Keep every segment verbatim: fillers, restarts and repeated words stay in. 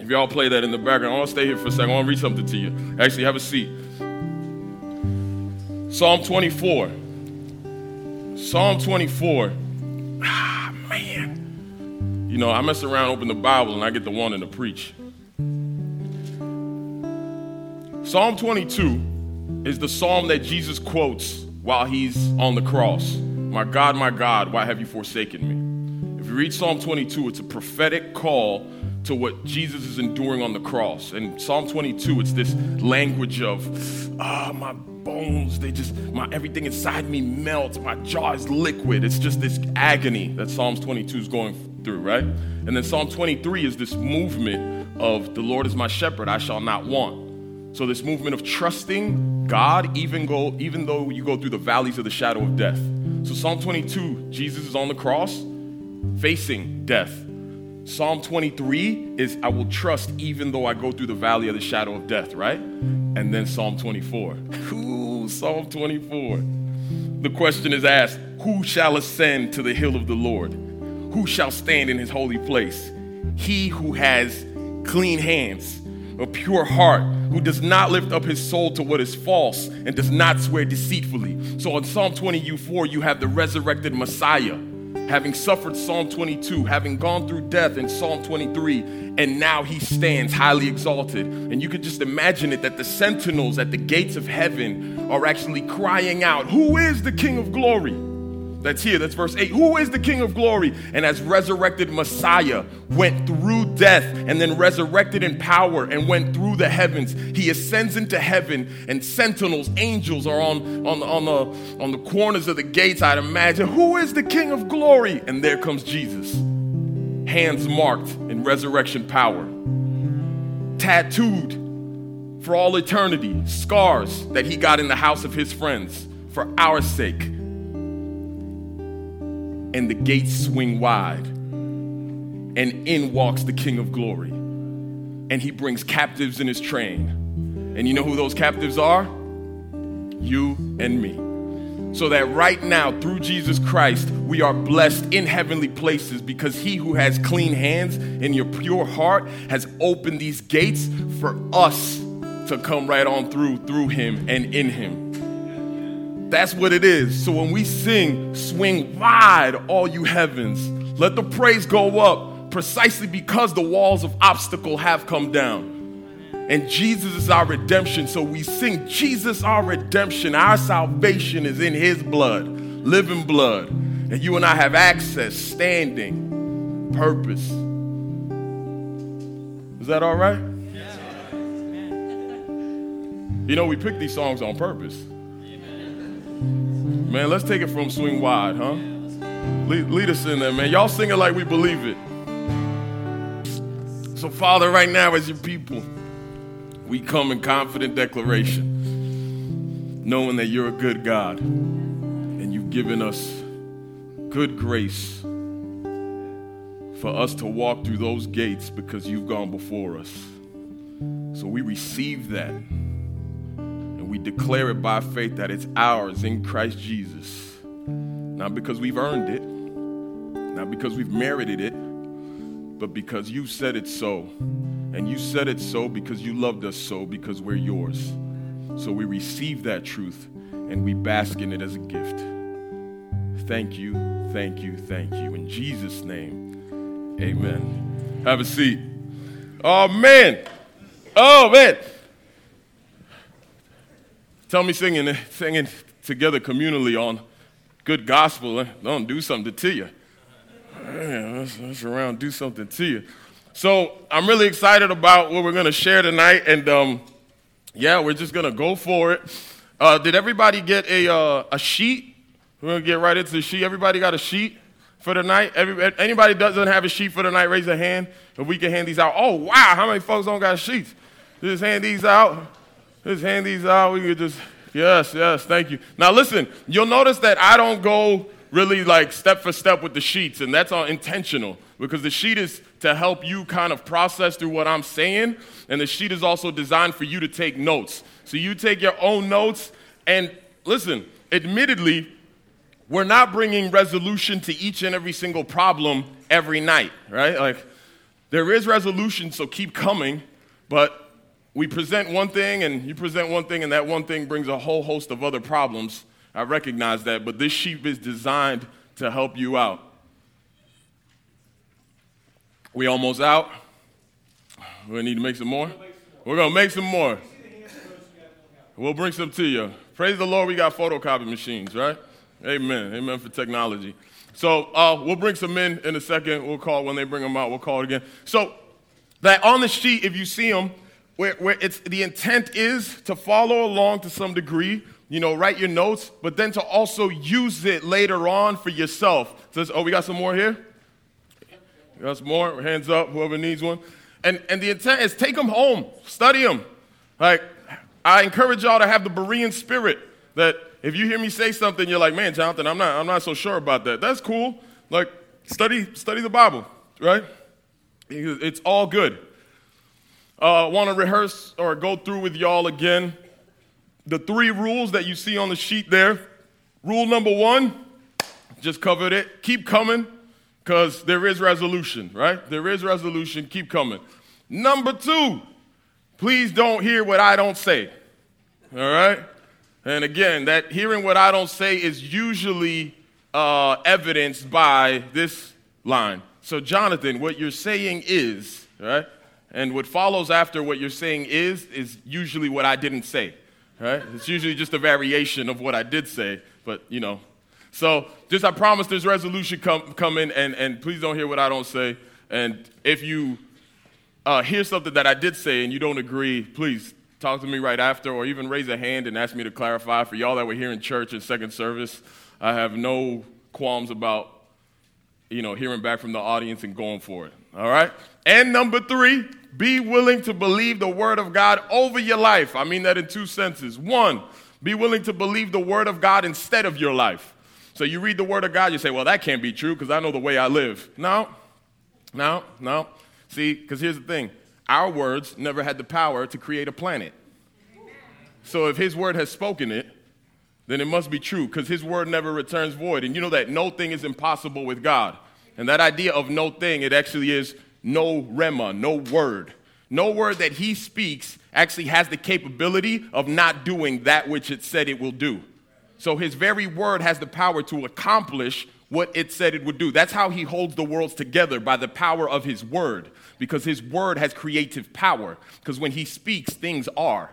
If y'all play that in the background, I want to stay here for a second. I want to read something to you. Actually, have a seat. Psalm twenty-four. Psalm twenty-four. Ah, man. You know, I mess around, open the Bible, and I get the wanting to preach. Psalm twenty-two is the psalm that Jesus quotes while he's on the cross. My God, my God, why have you forsaken me? If you read Psalm twenty-two, it's a prophetic call to what Jesus is enduring on the cross. And Psalm twenty-two, it's this language of, ah, oh, my bones, they just, my everything inside me melts. My jaw is liquid. It's just this agony that Psalms twenty-two is going through, right? And then Psalm twenty-three is this movement of the Lord is my shepherd, I shall not want. So this movement of trusting God, even go, even though you go through the valleys of the shadow of death. So Psalm twenty-two, Jesus is on the cross, facing death. Psalm twenty-three is I will trust even though I go through the valley of the shadow of death, right? And then Psalm twenty-four. Ooh, Psalm twenty-four. The question is asked, who shall ascend to the hill of the Lord? Who shall stand in his holy place? He who has clean hands, a pure heart, who does not lift up his soul to what is false and does not swear deceitfully. So in Psalm twenty-four, you have the resurrected Messiah, having suffered Psalm twenty-two, having gone through death in Psalm twenty-three, and now he stands highly exalted. And you could just imagine it that the sentinels at the gates of heaven are actually crying out, who is the King of glory? That's here, that's verse eight. Who is the King of glory? And as resurrected Messiah went through death and then resurrected in power and went through the heavens, he ascends into heaven, and sentinels, angels are on, on, on, the, on the corners of the gates, I'd imagine. Who is the King of glory? And there comes Jesus, hands marked in resurrection power, tattooed for all eternity, scars that he got in the house of his friends for our sake. And the gates swing wide, and in walks the King of glory. And he brings captives in his train. And you know who those captives are? You and me. So that right now, through Jesus Christ, we are blessed in heavenly places because he who has clean hands and your pure heart has opened these gates for us to come right on through, through him and in him. That's what it is. So when we sing, swing wide, all you heavens, let the praise go up precisely because the walls of obstacle have come down. And Jesus is our redemption. So we sing, Jesus, our redemption, our salvation is in his blood, living blood. And you and I have access, standing, purpose. Is that all right? You know, we pick these songs on purpose. Man, let's take it from swing wide, huh? Lead, lead us in there, man. Y'all sing it like we believe it. So, Father, right now as your people, we come in confident declaration, knowing that you're a good God, and you've given us good grace for us to walk through those gates because you've gone before us. So we receive that. We declare it by faith that it's ours in Christ Jesus. Not because we've earned it, not because we've merited it, but because you said it so. And you said it so because you loved us so, because we're yours. So we receive that truth and we bask in it as a gift. Thank you, thank you, thank you. In Jesus' name, amen. Have a seat. Oh, man. Oh, man. Tell me singing, singing together communally on good gospel don't do something to you. Man, let's, let's around do something to you. So I'm really excited about what we're going to share tonight, and um, yeah, we're just going to go for it. Uh, did everybody get a uh, a sheet? We're going to get right into the sheet. Everybody got a sheet for tonight? Every, anybody doesn't have a sheet for tonight, raise a hand, and we can hand these out. Oh, wow, how many folks don't got sheets? Just hand these out. Just hand these out. We could just, yes, yes, thank you. Now listen, you'll notice that I don't go really like step for step with the sheets, and that's all intentional because the sheet is to help you kind of process through what I'm saying, and the sheet is also designed for you to take notes. So you take your own notes, and listen, admittedly, we're not bringing resolution to each and every single problem every night, right? Like, There is resolution, so keep coming, but we present one thing and you present one thing and that one thing brings a whole host of other problems. I recognize that, but this sheep is designed to help you out. We almost out. We need to make some more. We're going to make some more. We'll bring some to you. Praise the Lord, we got photocopy machines, right? Amen. Amen for technology. So uh, we'll bring some in in a second. We'll call when they bring them out. We'll call it again. So that on the sheet, if you see them, where, where it's the intent is to follow along to some degree, you know, write your notes, but then to also use it later on for yourself. So, oh, we got some more here? We got some more? Hands up, whoever needs one. And, and the intent is take them home, study them. Like, I encourage y'all to have the Berean spirit that if you hear me say something, you're like, man, Jonathan, I'm not, I'm not so sure about that. That's cool. Like, study, study the Bible, right? It's all good. I uh, want to rehearse or go through with y'all again the three rules that you see on the sheet there. Rule number one, just covered it. Keep coming, because there is resolution, right? There is resolution. Keep coming. Number two, please don't hear what I don't say, all right? And again, that hearing what I don't say is usually uh, evidenced by this line. So, Jonathan, what you're saying is, right? And what follows after what you're saying is, is usually what I didn't say, right? It's usually just a variation of what I did say, but, you know. So, just I promise there's resolution come, coming, and, and please don't hear what I don't say. And if you uh, hear something that I did say and you don't agree, please talk to me right after, or even raise a hand and ask me to clarify. For y'all that were here in church in second service, I have no qualms about, you know, hearing back from the audience and going for it, all right? And number three, be willing to believe the word of God over your life. I mean that in two senses. One, be willing to believe the word of God instead of your life. So you read the word of God, you say, well, that can't be true because I know the way I live. No, no, no. See, because here's the thing. Our words never had the power to create a planet. So if his word has spoken it, then it must be true because his word never returns void. And you know that no thing is impossible with God. And that idea of no thing, it actually is no rema, no word. No word that he speaks actually has the capability of not doing that which it said it will do. So his very word has the power to accomplish what it said it would do. That's how he holds the worlds together, by the power of his word, because his word has creative power, because when he speaks, things are.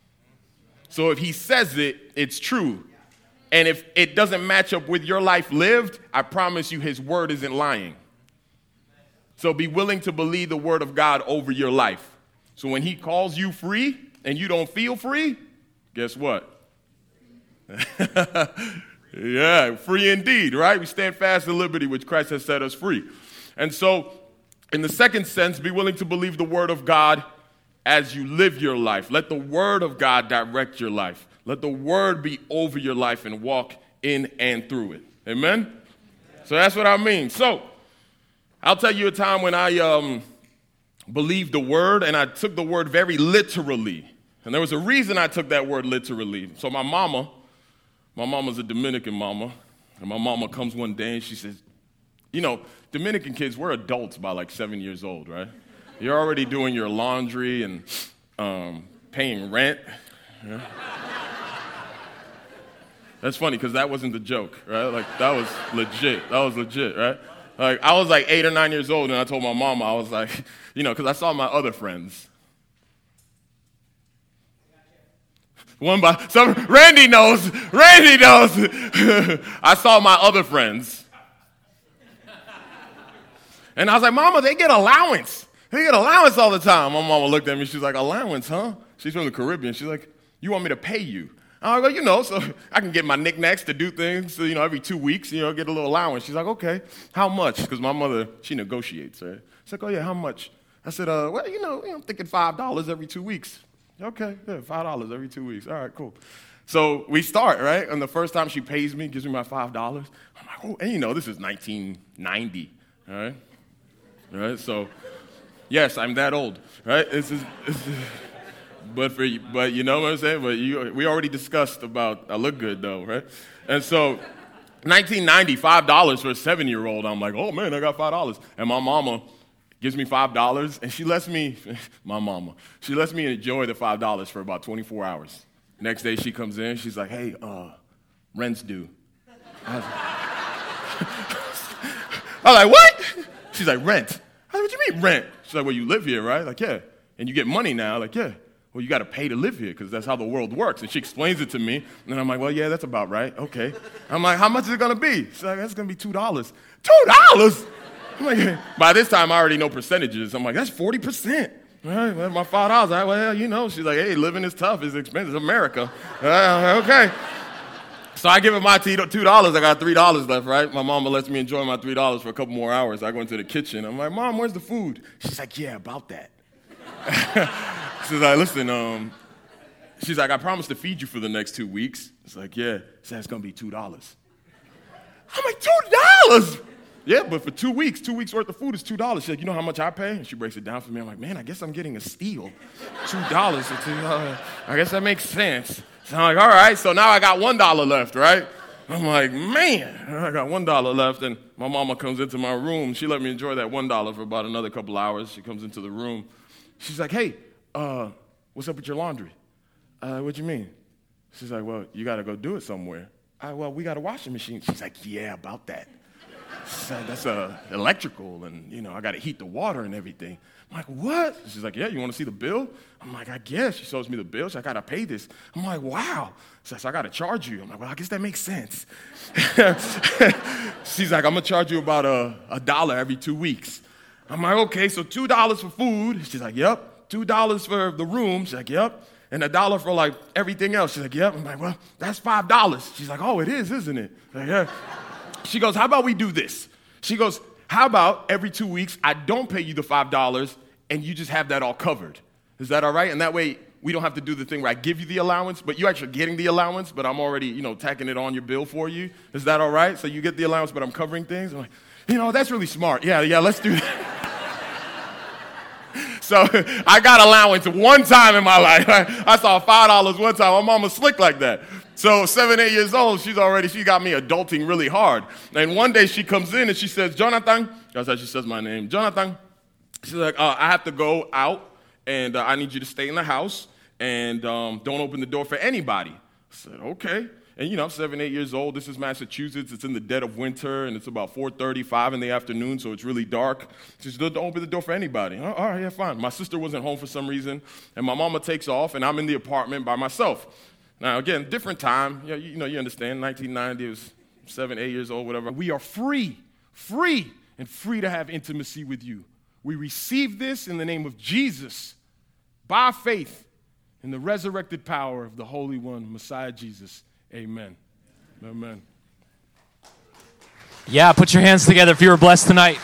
So if he says it, it's true. And if it doesn't match up with your life lived, I promise you his word isn't lying. So be willing to believe the word of God over your life. So when he calls you free and you don't feel free, guess what? Yeah, free indeed, right? We stand fast in liberty, which Christ has set us free. And so, in the second sense, be willing to believe the word of God as you live your life. Let the word of God direct your life. Let the word be over your life and walk in and through it. Amen? So that's what I mean. So, I'll tell you a time when I um, believed the word, and I took the word very literally. And there was a reason I took that word literally. So my mama, my mama's a Dominican mama, and my mama comes one day and she says, you know, Dominican kids, we're adults by like seven years old, right? You're already doing your laundry and um, paying rent. Yeah. That's funny because that wasn't the joke, right? Like, that was legit. That was legit, right? Like, I was like eight or nine years old, and I told my mama, I was like, you know, because I saw my other friends. One by some, Randy knows. Randy knows. I saw my other friends. And I was like, Mama, they get allowance. They get allowance all the time. My mama looked at me. She's like, allowance, huh? She's from the Caribbean. She's like, you want me to pay you? I was like, you know, so I can get my knickknacks to do things, so, you know, every two weeks, you know, get a little allowance. She's like, okay, how much? Because my mother, she negotiates, right? She's like, oh, yeah, how much? I said, uh, well, you know, I'm thinking five dollars every two weeks. Okay, yeah, five dollars every two weeks. All right, cool. So we start, right? And the first time she pays me, gives me my five dollars. I'm like, oh, and you know, this is nineteen ninety, all right? All right, so, yes, I'm that old, right? This is... This is But for but you know what I'm saying? But you, we already discussed about, I look good though, right? And so nineteen ninety, five dollars for a seven-year-old, I'm like, oh man, I got five dollars. And my mama gives me five dollars, and she lets me, my mama, she lets me enjoy the five dollars for about twenty-four hours. Next day she comes in, she's like, hey, uh, rent's due. I was, I was like, what? She's like, rent. I was like, what do you mean rent? She's like, well, you live here, right? Like, yeah. And you get money now. Like, yeah. Well, you got to pay to live here because that's how the world works. And she explains it to me. And I'm like, well, yeah, that's about right. Okay. I'm like, how much is it going to be? She's like, that's going to be two dollars. two dollars? I'm like, by this time, I already know percentages. I'm like, that's forty percent. All right, well, my five dollars. I'm like, well, you know. She's like, hey, living is tough. It's expensive. It's America. Uh, okay. So I give her my two dollars. I got three dollars left, right? My mama lets me enjoy my three dollars for a couple more hours. I go into the kitchen. I'm like, Mom, where's the food? She's like, yeah, about that. She's like, listen, um, she's like, I promised to feed you for the next two weeks. It's like, yeah. She said, it's going to be two dollars. I'm like, two dollars? Yeah, but for two weeks, two weeks worth of food is two dollars. She's like, you know how much I pay? And she breaks it down for me. I'm like, man, I guess I'm getting a steal. two dollars. I guess that makes sense. So I'm like, all right, so now I got one dollar left, right? I'm like, man, I got one dollar left. And my mama comes into my room. She let me enjoy that one dollar for about another couple hours. She comes into the room. She's like, hey, uh, what's up with your laundry? Uh, what you mean? She's like, well, you got to go do it somewhere. I, well, we got a washing machine. She's like, yeah, about that. Like, that's uh, electrical, and, you know, I got to heat the water and everything. I'm like, what? She's like, yeah, you want to see the bill? I'm like, I guess. She shows me the bill. She's like, I got to pay this. I'm like, wow. She's like, I got to charge you. I'm like, well, I guess that makes sense. She's like, I'm going to charge you about a, a dollar every two weeks. I'm like, okay, so two dollars for food. She's like, yep. two dollars for the room. She's like, yep. And a dollar for, like, everything else. She's like, yep. I'm like, well, that's five dollars. She's like, oh, it is, isn't it? Like, yeah. She goes, how about we do this? She goes, how about every two weeks I don't pay you the five dollars and you just have that all covered? Is that all right? And that way we don't have to do the thing where I give you the allowance, but you're actually getting the allowance, but I'm already, you know, tacking it on your bill for you. Is that all right? So you get the allowance, but I'm covering things? I'm like, you know, that's really smart. Yeah, yeah, let's do that. So I got allowance one time in my life. I saw five dollars one time. My mama slick like that. So seven, eight years old, she's already, she got me adulting really hard. And one day she comes in and she says, Jonathan, that's how she says my name, Jonathan. She's like, uh, I have to go out and uh, I need you to stay in the house and um, don't open the door for anybody. I said, okay. And, you know, I'm seven, eight years old. This is Massachusetts. It's in the dead of winter, and it's about four thirty, five in the afternoon, so it's really dark. She said, don't open the door for anybody. Oh, all right, yeah, fine. My sister wasn't home for some reason, and my mama takes off, and I'm in the apartment by myself. Now, again, different time. You know, you, know, you understand, nineteen ninety, it was seven, eight years old, whatever. We are free, free, and free to have intimacy with you. We receive this in the name of Jesus by faith in the resurrected power of the Holy One, Messiah Jesus. Amen. Amen. Yeah, put your hands together if you were blessed tonight.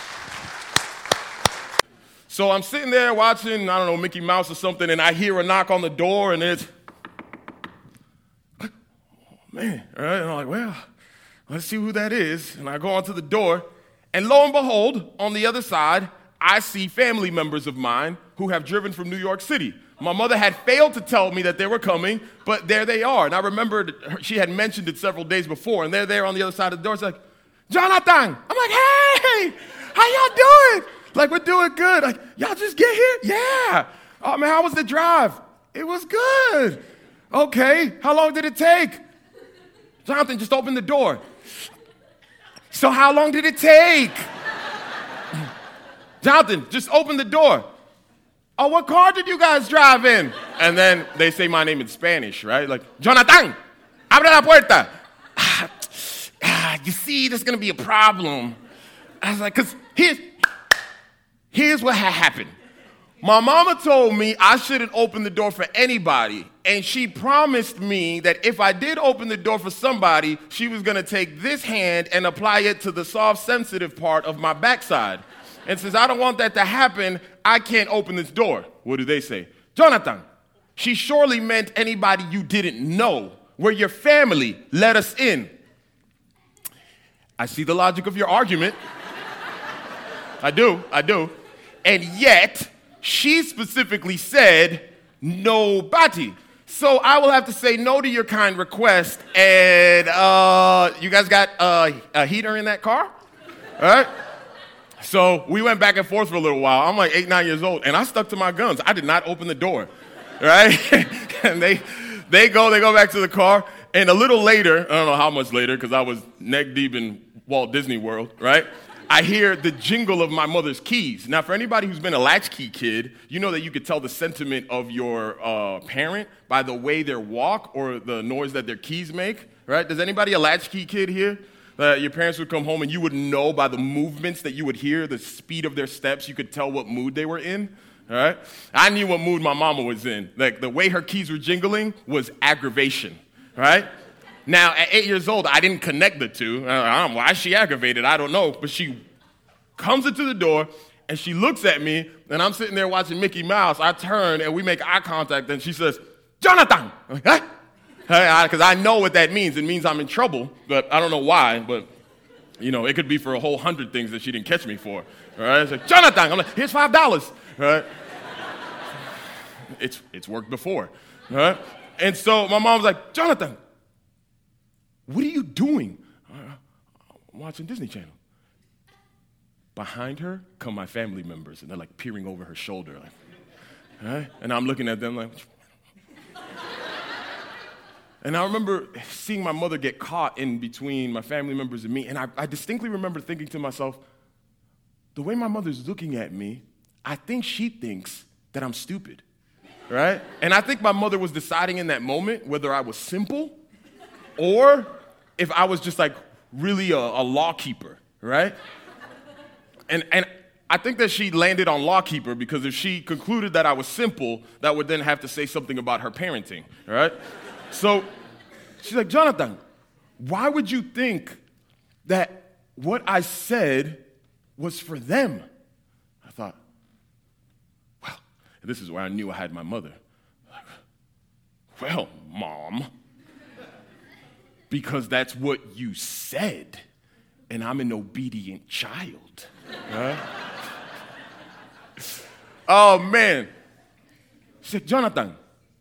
So I'm sitting there watching, I don't know, Mickey Mouse or something, and I hear a knock on the door, and it's, oh, man, all right? And I'm like, well, let's see who that is. And I go onto the door, and lo and behold, on the other side, I see family members of mine who have driven from New York City. My mother had failed to tell me that they were coming, but there they are. And I remembered she had mentioned it several days before, and they're there on the other side of the door. It's like, Jonathan. I'm like, hey, how y'all doing? Like, we're doing good. Like, y'all just get here? Yeah. Oh, man, how was the drive? It was good. Okay, how long did it take? Jonathan, just open the door. So how long did it take? Jonathan, just open the door. Oh, what car did you guys drive in? And then they say my name in Spanish, right? Like, Jonathan, abre la puerta. Ah, ah, you see, there's going to be a problem. I was like, because here's, here's what had happened. My mama told me I shouldn't open the door for anybody. And she promised me that if I did open the door for somebody, she was going to take this hand and apply it to the soft, sensitive part of my backside. And since I don't want that to happen, I can't open this door. What do they say? Jonathan, she surely meant anybody you didn't know. We're your family. Let us in. I see the logic of your argument. I do, I do. And yet, she specifically said, nobody. So I will have to say no to your kind request. And uh, you guys got uh, a heater in that car? All right? So we went back and forth for a little while. I'm like eight, nine years old, and I stuck to my guns. I did not open the door, right? And they they go, they go back to the car, and a little later, I don't know how much later, because I was neck deep in Walt Disney World, right? I hear the jingle of my mother's keys. Now, for anybody who's been a latchkey kid, you know that you could tell the sentiment of your uh, parent by the way they walk or the noise that their keys make, right? Does anybody a latchkey kid here? Uh, your parents would come home and you would know by the movements that you would hear, the speed of their steps, you could tell what mood they were in, all right? I knew what mood my mama was in. Like, the way her keys were jingling was aggravation, right? Now, at eight years old, I didn't connect the two. I don't know why is she aggravated? I don't know. But she comes into the door, and she looks at me, and I'm sitting there watching Mickey Mouse. I turn, and we make eye contact, and she says, Jonathan! I'm like, huh? Because I know what that means. It means I'm in trouble, but I don't know why. But, you know, it could be for a whole hundred things that she didn't catch me for. All right? It's like, Jonathan! I'm like, here's five dollars. All right? It's, it's worked before. All right? And so my mom was like, Jonathan, what are you doing? Uh, I'm watching Disney Channel. Behind her come my family members, and they're like peering over her shoulder. Like, right? And I'm looking at them like, and I remember seeing my mother get caught in between my family members and me, and I, I distinctly remember thinking to myself, the way my mother's looking at me, I think she thinks that I'm stupid, right? And I think my mother was deciding in that moment whether I was simple or if I was just like really a, a law keeper, right? And and I think that she landed on law keeper because if she concluded that I was simple, that would then have to say something about her parenting, right? So she's like, Jonathan, why would you think that what I said was for them? I thought, well, this is where I knew I had my mother. Like, well, Mom, because that's what you said, and I'm an obedient child. Right? Oh, man. She said, Jonathan,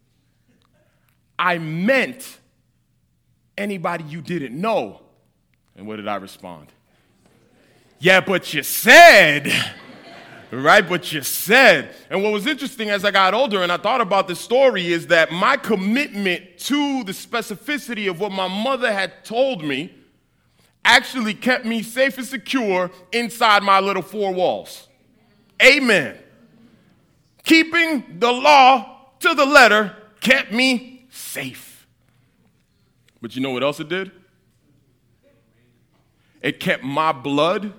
I meant anybody you didn't know. And what did I respond? Yeah, but you said, right? But you said. And what was interesting as I got older and I thought about this story is that my commitment to the specificity of what my mother had told me actually kept me safe and secure inside my little four walls. Amen. Keeping the law to the letter kept me safe. But you know what else it did? It kept my blood,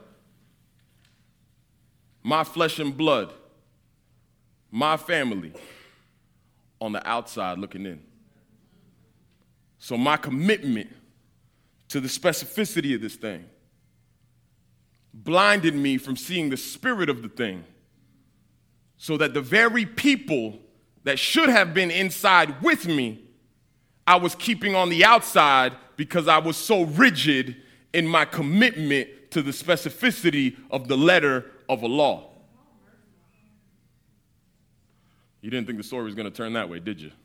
my flesh and blood, my family on the outside looking in. So my commitment to the specificity of this thing blinded me from seeing the spirit of the thing, so that the very people that should have been inside with me, I was keeping on the outside because I was so rigid in my commitment to the specificity of the letter of a law. You didn't think the story was going to turn that way, did you?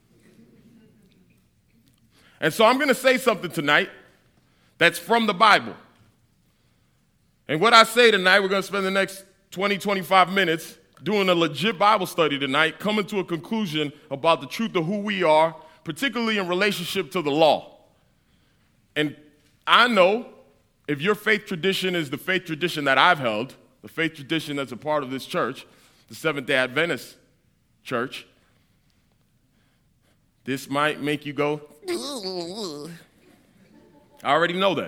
And so I'm going to say something tonight that's from the Bible. And what I say tonight, we're going to spend the next twenty, twenty-five minutes doing a legit Bible study tonight, coming to a conclusion about the truth of who we are, particularly in relationship to the law. And I know if your faith tradition is the faith tradition that I've held, the faith tradition that's a part of this church, the Seventh-day Adventist church, this might make you go, I already know that.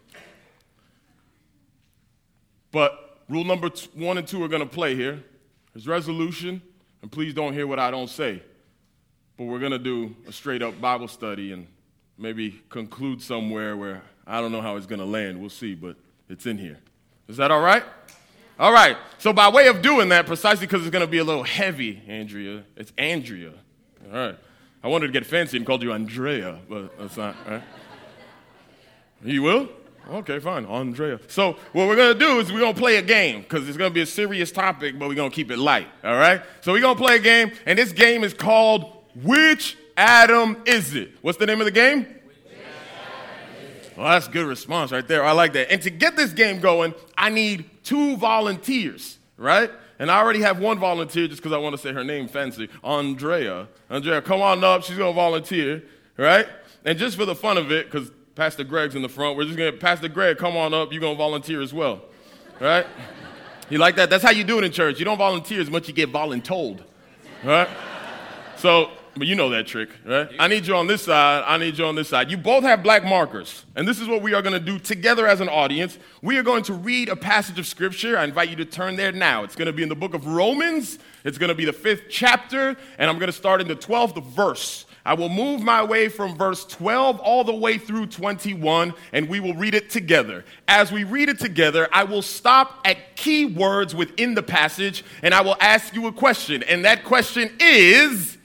But rule number t- one and two are going to play here. There's resolution, and please don't hear what I don't say. But we're going to do a straight-up Bible study and maybe conclude somewhere where I don't know how it's going to land. We'll see, but it's in here. Is that all right? All right. So by way of doing that, precisely because it's going to be a little heavy, Andrea, it's Andrea. All right. I wanted to get fancy and called you Andrea, but that's not, all right? You will? Okay, fine, Andrea. So what we're going to do is we're going to play a game because it's going to be a serious topic, but we're going to keep it light, all right? So we're going to play a game, and this game is called Which Adam Is It? What's the name of the game? Well, that's a good response right there. I like that. And to get this game going, I need two volunteers, right? And I already have one volunteer just because I want to say her name fancy, Andrea. Andrea, come on up. She's going to volunteer, right? And just for the fun of it, because Pastor Greg's in the front, we're just going to, Pastor Greg, come on up. You're going to volunteer as well, right? You like that? That's how you do it in church. You don't volunteer as much, you get voluntold, right? So, but you know that trick, right? I need you on this side. I need you on this side. You both have black markers. And this is what we are going to do together as an audience. We are going to read a passage of Scripture. I invite you to turn there now. It's going to be in the book of Romans. It's going to be the fifth chapter. And I'm going to start in the twelfth verse. I will move my way from verse twelve all the way through twenty-one, and we will read it together. As we read it together, I will stop at key words within the passage, and I will ask you a question. And that question is...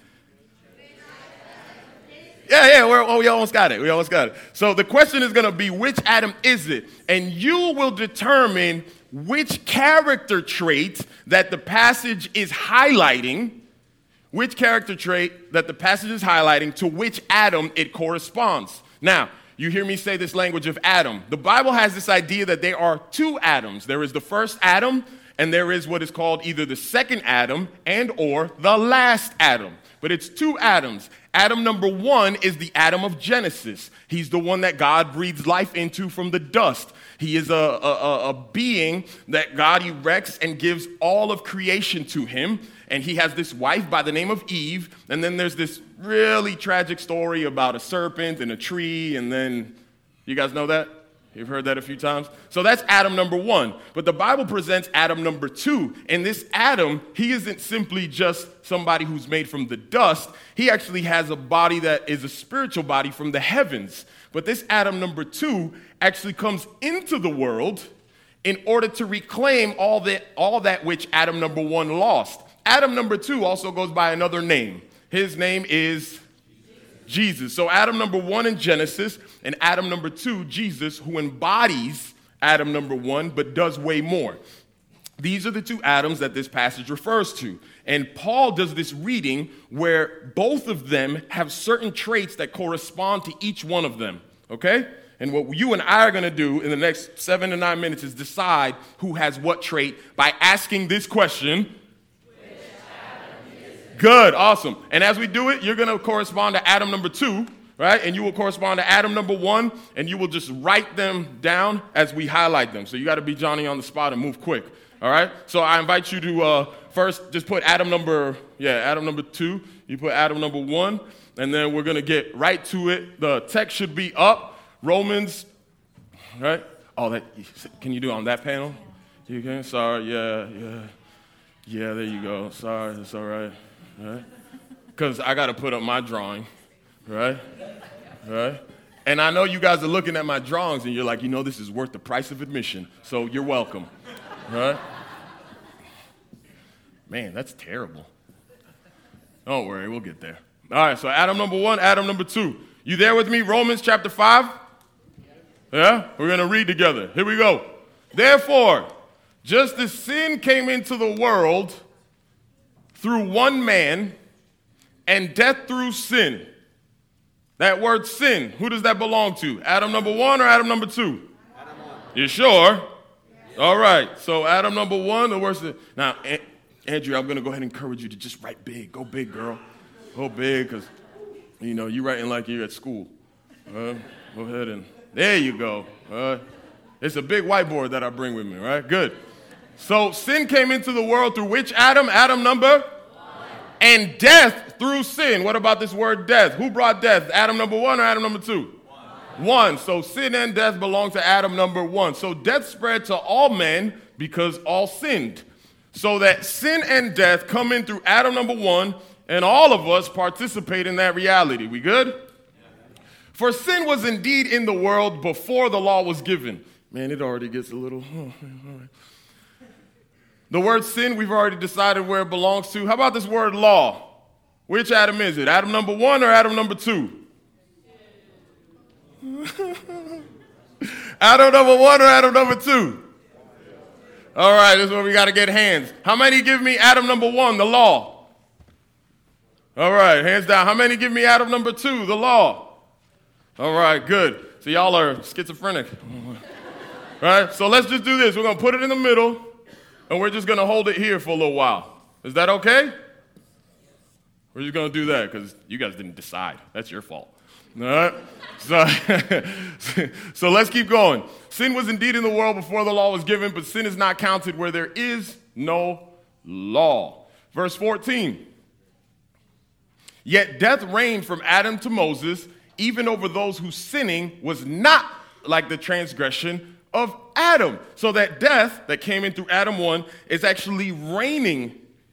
Yeah, yeah, we're, oh, we almost got it. We almost got it. So the question is going to be, which Adam is it? And you will determine which character trait that the passage is highlighting, which character trait that the passage is highlighting to which Adam it corresponds. Now, you hear me say this language of Adam. The Bible has this idea that there are two Adams. There is the first Adam, and there is what is called either the second Adam and or the last Adam. But it's two Adams. Adam number one is the Adam of Genesis. He's the one that God breathes life into from the dust. He is a, a, a being that God erects and gives all of creation to him. And he has this wife by the name of Eve. And then there's this really tragic story about a serpent and a tree. And then, you guys know that? You've heard that a few times? So that's Adam number one. But the Bible presents Adam number two. And this Adam, he isn't simply just somebody who's made from the dust. He actually has a body that is a spiritual body from the heavens. But this Adam number two actually comes into the world in order to reclaim all that, all that which Adam number one lost. Adam number two also goes by another name. His name is Jesus. So Adam number one in Genesis and Adam number two, Jesus, who embodies Adam number one but does way more. These are the two Adams that this passage refers to. And Paul does this reading where both of them have certain traits that correspond to each one of them, okay? And what you and I are going to do in the next seven to nine minutes is decide who has what trait by asking this question. Good, awesome. And as we do it, you're going to correspond to Adam number two, right? And you will correspond to Adam number one, and you will just write them down as we highlight them. So you got to be Johnny on the spot and move quick, all right? So I invite you to uh, first just put Adam number, yeah, Adam number two. You put Adam number one, and then we're going to get right to it. The text should be up, Romans, right? Oh, that, can you do it on that panel? You can? Sorry, yeah, yeah. Yeah, there you go. Sorry, that's all right. Right? Because I got to put up my drawing, right? Right? And I know you guys are looking at my drawings and you're like, you know, this is worth the price of admission. So you're welcome, right? Man, that's terrible. Don't worry, we'll get there. All right, so Adam number one, Adam number two. You there with me? Romans chapter five? Yeah? We're going to read together. Here we go. Therefore, just as sin came into the world through one man, and death through sin. That word sin, who does that belong to? Adam number one or Adam number two? Adam one. You sure? Yeah. All right, so Adam number one, the word sin. Now, a- Andrew, I'm going to go ahead and encourage you to just write big. Go big, girl. Go big, because, you know, you're writing like you're at school. Uh, go ahead and, there you go. Uh, it's a big whiteboard that I bring with me, right? Good. So sin came into the world through which Adam? Adam number? One. And death through sin. What about this word death? Who brought death? Adam number one or Adam number two? One. One. So sin and death belong to Adam number one. So death spread to all men because all sinned. So that sin and death come in through Adam number one, and all of us participate in that reality. We good? For sin was indeed in the world before the law was given. Man, it already gets a little... Oh, all right. The word sin, we've already decided where it belongs to. How about this word law? Which Adam is it? Adam number one or Adam number two? Adam number one or Adam number two? All right, this is where we got to get hands. How many give me Adam number one, the law? All right, hands down. How many give me Adam number two, the law? All right, good. So y'all are schizophrenic. Right? So let's just do this. We're going to put it in the middle, and we're just going to hold it here for a little while. Is that okay? We're just going to do that because you guys didn't decide. That's your fault. All right? So, so let's keep going. Sin was indeed in the world before the law was given, but sin is not counted where there is no law. Verse fourteen. Yet death reigned from Adam to Moses, even over those whose sinning was not like the transgression of Adam. So that death that came in through Adam one is actually reigning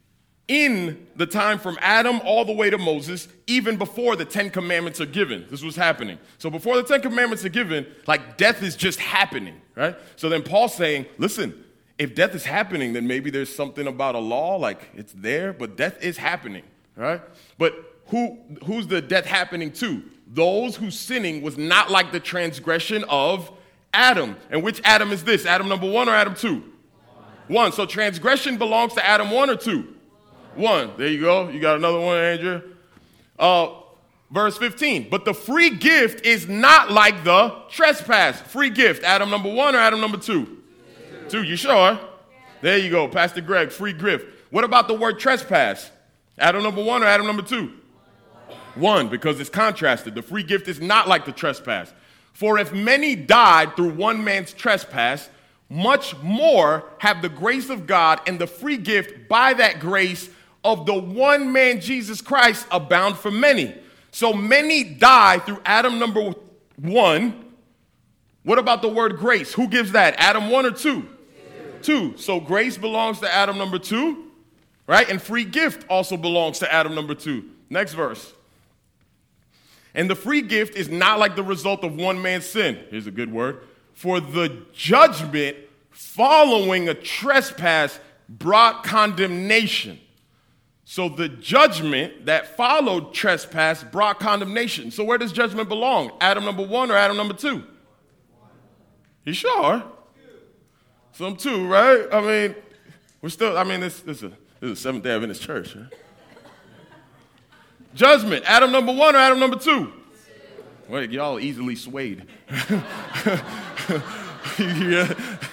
in the time from Adam all the way to Moses, even before the Ten Commandments are given. This was happening. So before the Ten Commandments are given, like death is just happening, right? So then Paul's saying, listen, if death is happening, then maybe there's something about a law, like it's there, but death is happening, right? But who who's the death happening to? Those whose sinning was not like the transgression of Adam. And which Adam is this? Adam number one or Adam two? One. One. So transgression belongs to Adam one or two? One. There you go. You got another one, Andrea. Uh, verse fifteen. But the free gift is not like the trespass. Free gift. Adam number one or Adam number two? Two. Two. You sure? There you go. Pastor Greg, free gift. What about the word trespass? Adam number one or Adam number two? One, because it's contrasted. The free gift is not like the trespass. For if many died through one man's trespass, much more have the grace of God and the free gift by that grace of the one man Jesus Christ abound for many. So many die through Adam number one. What about the word grace? Who gives that? Adam one or two? Two. Two. So grace belongs to Adam number two, right? And free gift also belongs to Adam number two. Next verse. And the free gift is not like the result of one man's sin. Here's a good word. For the judgment following a trespass brought condemnation. So the judgment that followed trespass brought condemnation. So where does judgment belong? Adam number one or Adam number two? You sure? Some two, right? I mean, we're still, I mean, this, this, is, a, this is a Seventh-day Adventist church, right? Judgment, Adam number one or Adam number two? Wait, y'all easily swayed. Yeah.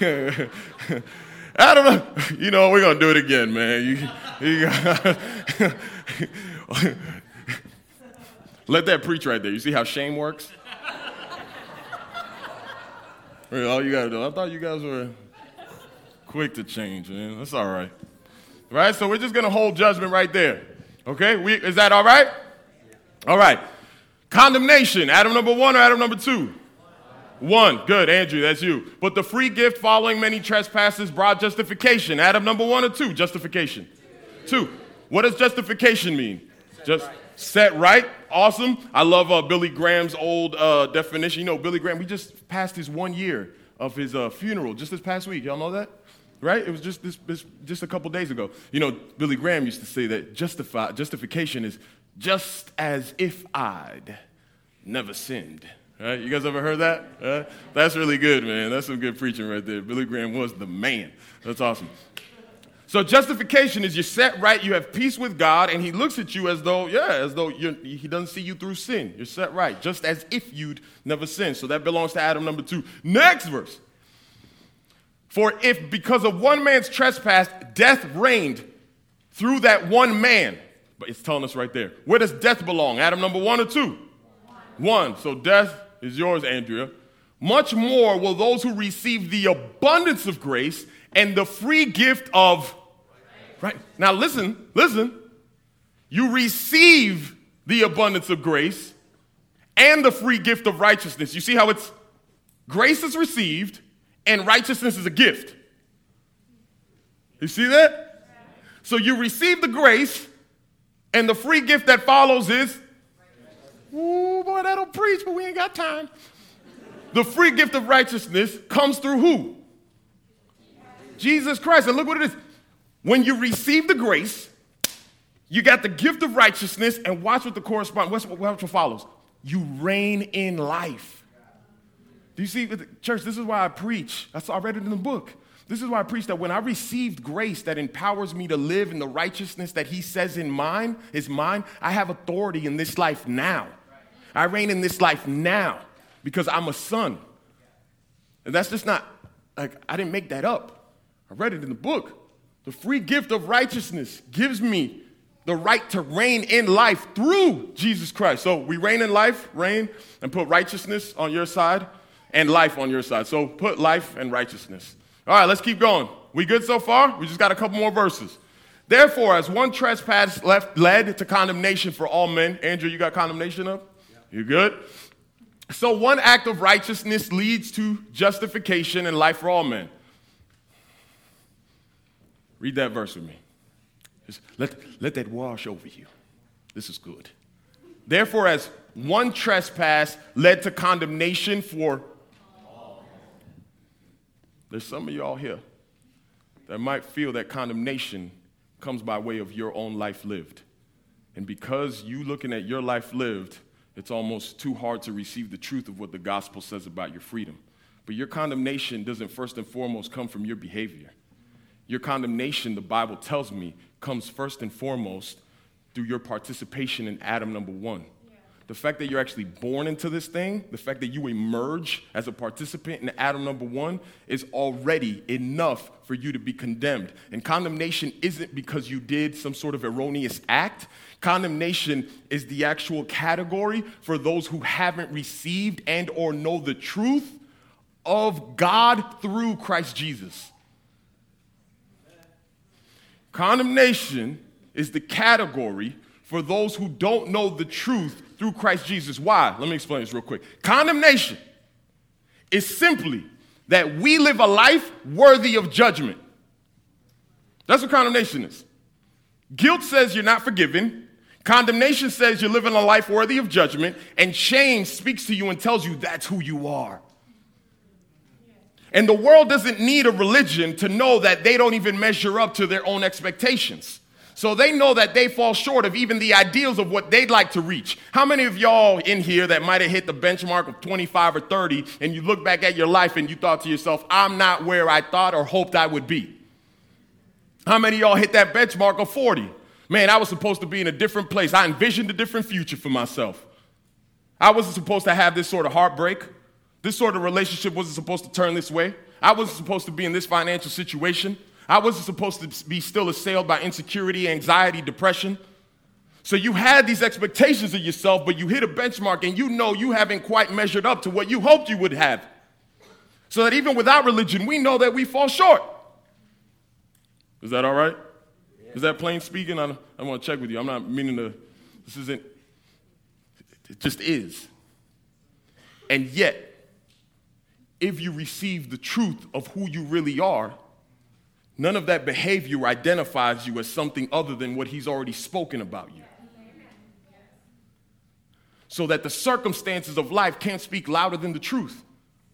Adam, you know, we're going to do it again, man. You, you Let that preach right there. You see how shame works? All you got to do. I thought you guys were quick to change, man. That's all right. Right? So we're just going to hold judgment right there. Okay, we, is that all right? All right. Condemnation, Adam number one or Adam number two? One. Good, Andrew, that's you. But the free gift following many trespasses brought justification. Adam number one or two? Justification. Two. What does justification mean? Just set right. Awesome. I love uh, Billy Graham's old uh, definition. You know, Billy Graham, we just passed his one year of his uh, funeral just this past week. Y'all know that? Right? It was just this, this just a couple days ago. You know, Billy Graham used to say that justify, justification is just as if I'd never sinned. Right? You guys ever heard that? Uh, that's really good, man. That's some good preaching right there. Billy Graham was the man. That's awesome. So justification is you're set right, you have peace with God, and he looks at you as though, yeah, as though you're, he doesn't see you through sin. You're set right, just as if you'd never sinned. So that belongs to Adam number two. Next verse. For if because of one man's trespass, death reigned through that one man. But it's telling us right there. Where does death belong? Adam number one or two? One. So death is yours, Andrea. Much more will those who receive the abundance of grace and the free gift of... Right. Now listen, listen. You receive the abundance of grace and the free gift of righteousness. You see how it's grace is received and righteousness is a gift. You see that? So you receive the grace, and the free gift that follows is, ooh, boy, that'll preach, but we ain't got time. The free gift of righteousness comes through who? Jesus Christ. And look what it is. When you receive the grace, you got the gift of righteousness, and watch what the correspond. Watch what follows. You reign in life. Do you see, church, this is why I preach. That's, I read it in the book. This is why I preach that when I received grace that empowers me to live in the righteousness that he says in mine, is mine, I have authority in this life now. I reign in this life now. because I'm a son. And that's just not, like, I didn't make that up. I read it in the book. The free gift of righteousness gives me the right to reign in life through Jesus Christ. So we reign in life, reign, and put righteousness on your side and life on your side. So put life and righteousness. All right, let's keep going. We good so far? We just got a couple more verses. Therefore, as one trespass left led to condemnation for all men. Andrew, you got condemnation up? Yeah. You good? So one act of righteousness leads to justification and life for all men. Read that verse with me. Just let, let that wash over you. This is good. Therefore, as one trespass led to condemnation for all. There's some of y'all here that might feel that condemnation comes by way of your own life lived. And because you looking at your life lived, it's almost too hard to receive the truth of what the gospel says about your freedom. But your condemnation doesn't first and foremost come from your behavior. Your condemnation, the Bible tells me, comes first and foremost through your participation in Adam number one. Yeah. The fact that you're actually born into this thing, the fact that you emerge as a participant in Adam number one is already enough for you to be condemned. And condemnation isn't because you did some sort of erroneous act. Condemnation is the actual category for those who haven't received and or know the truth of God through Christ Jesus. Condemnation is the category for those who don't know the truth through Christ Jesus. Why? Let me explain this real quick. Condemnation is simply that we live a life worthy of judgment. That's what condemnation is. Guilt says you're not forgiven. Condemnation says you're living a life worthy of judgment. And shame speaks to you and tells you that's who you are. And the world doesn't need a religion to know that they don't even measure up to their own expectations. So they know that they fall short of even the ideals of what they'd like to reach. How many of y'all in here that might have hit the benchmark of twenty-five or thirty and you look back at your life and you thought to yourself, I'm not where I thought or hoped I would be? How many of y'all hit that benchmark of forty? Man, I was supposed to be in a different place. I envisioned a different future for myself. I wasn't supposed to have this sort of heartbreak. This sort of relationship wasn't supposed to turn this way. I wasn't supposed to be in this financial situation. I wasn't supposed to be still assailed by insecurity, anxiety, depression. So you had these expectations of yourself, but you hit a benchmark and you know you haven't quite measured up to what you hoped you would have. So that even without religion, we know that we fall short. Is that all right? Yeah. Is that plain speaking? I, I want to check with you. I'm not meaning to, this isn't, it just is. And yet, if you receive the truth of who you really are, none of that behavior identifies you as something other than what he's already spoken about you. So that the circumstances of life can't speak louder than the truth.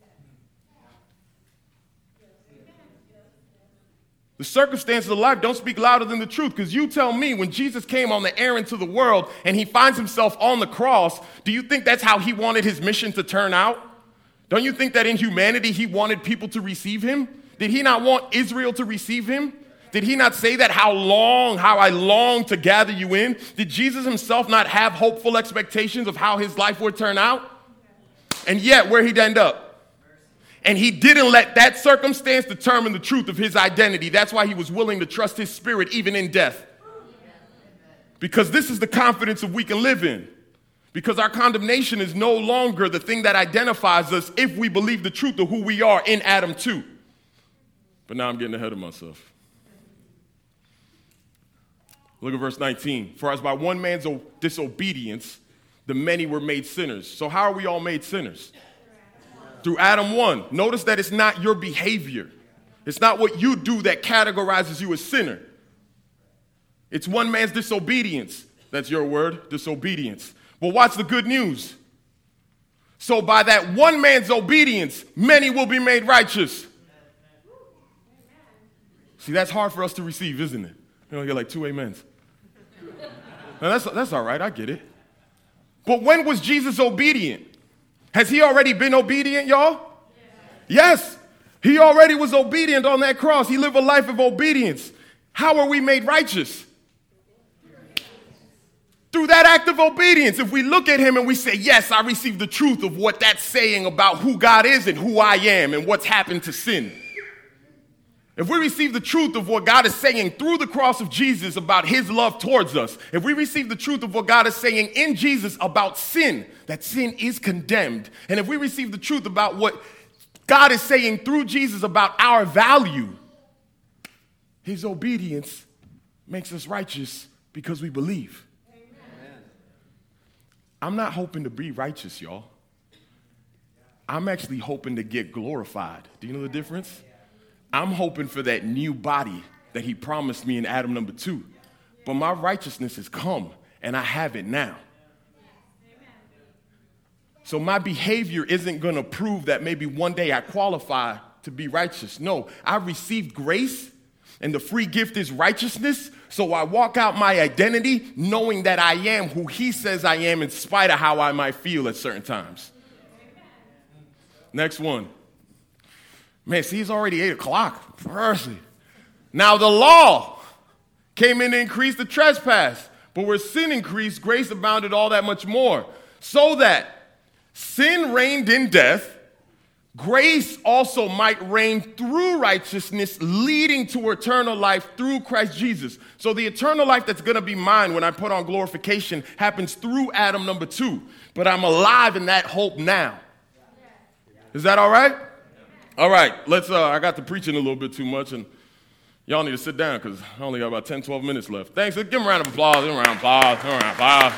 The circumstances of life don't speak louder than the truth, because you tell me when Jesus came on the errand to the world and he finds himself on the cross, do you think that's how he wanted his mission to turn out? Don't you think that in humanity he wanted people to receive him? Did he not want Israel to receive him? Did he not say that how long, how I long to gather you in? Did Jesus himself not have hopeful expectations of how his life would turn out? And yet, where'd he end up? And he didn't let that circumstance determine the truth of his identity. That's why he was willing to trust his spirit even in death. Because this is the confidence that we can live in. Because our condemnation is no longer the thing that identifies us if we believe the truth of who we are in Adam two. But now I'm getting ahead of myself. Look at verse nineteen. For as by one man's disobedience, the many were made sinners. So how are we all made sinners? Through Adam one. Notice that it's not your behavior. It's not what you do that categorizes you as sinner. It's one man's disobedience. That's your word, disobedience. Well, watch the good news. So by that one man's obedience, many will be made righteous. See, that's hard for us to receive, isn't it? You know, you get like two amens. Now, that's, that's all right, I get it. But when was Jesus obedient? Has he already been obedient, y'all? Yes. He already was obedient on that cross. He lived a life of obedience. How are we made righteous? through that act of obedience, if we look at him and we say, yes, I received the truth of what that's saying about who God is and who I am and what's happened to sin. If we receive the truth of what God is saying through the cross of Jesus about his love towards us, if we receive the truth of what God is saying in Jesus about sin, that sin is condemned, and if we receive the truth about what God is saying through Jesus about our value, his obedience makes us righteous because we believe. Amen. I'm not hoping to be righteous, y'all. I'm actually hoping to get glorified. Do you know the difference? I'm hoping for that new body that he promised me in Adam number two. But my righteousness has come, and I have it now. So my behavior isn't going to prove that maybe one day I qualify to be righteous. No, I received grace, and the free gift is righteousness. So I walk out my identity knowing that I am who he says I am in spite of how I might feel at certain times. Next one. Man, see, it's already eight o'clock. Mercy. Now the law came in to increase the trespass, but where sin increased, grace abounded all that much more. So that sin reigned in death, grace also might reign through righteousness, leading to eternal life through Christ Jesus. So the eternal life that's going to be mine when I put on glorification happens through Adam number two. But I'm alive in that hope now. Is that all right? All right, let's, uh, I got to preaching a little bit too much, and y'all need to sit down because I only got about ten, twelve minutes left. Thanks. Give them a round of applause. Give them a round of applause. Give them a round of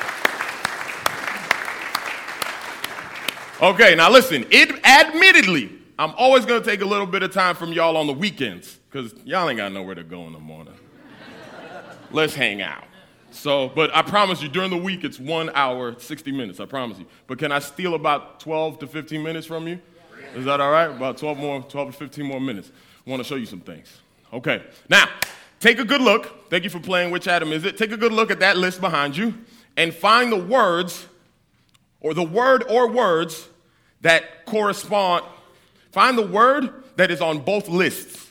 applause. Okay, now listen, it, admittedly, I'm always going to take a little bit of time from y'all on the weekends because y'all ain't got nowhere to go in the morning. Let's hang out. So, but I promise you, during the week, it's one hour, sixty minutes, I promise you. But can I steal about twelve to fifteen minutes from you? Is that all right? About twelve more, twelve to fifteen more minutes. I want to show you some things. Okay. Now, take a good look. Thank you for playing Which Adam Is It? Take a good look at that list behind you and find the words or the word or words that correspond. Find the word that is on both lists.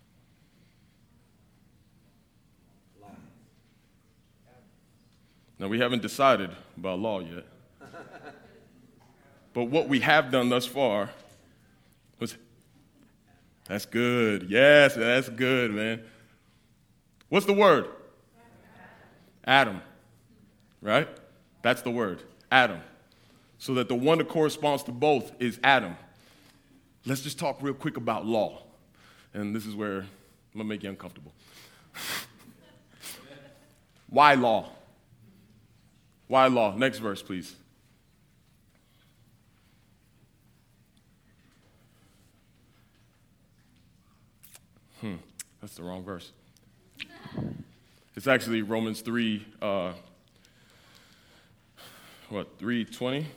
Now, we haven't decided about law yet. But what we have done thus far was, that's good. Yes, that's good, man. What's the word? Adam. Right? That's the word. Adam. So that the one that corresponds to both is Adam. Let's just talk real quick about law. And this is where I'm going to make you uncomfortable. Why law? Why law? Next verse, please. Hmm, that's the wrong verse. It's actually Romans three, uh, what, three twenty?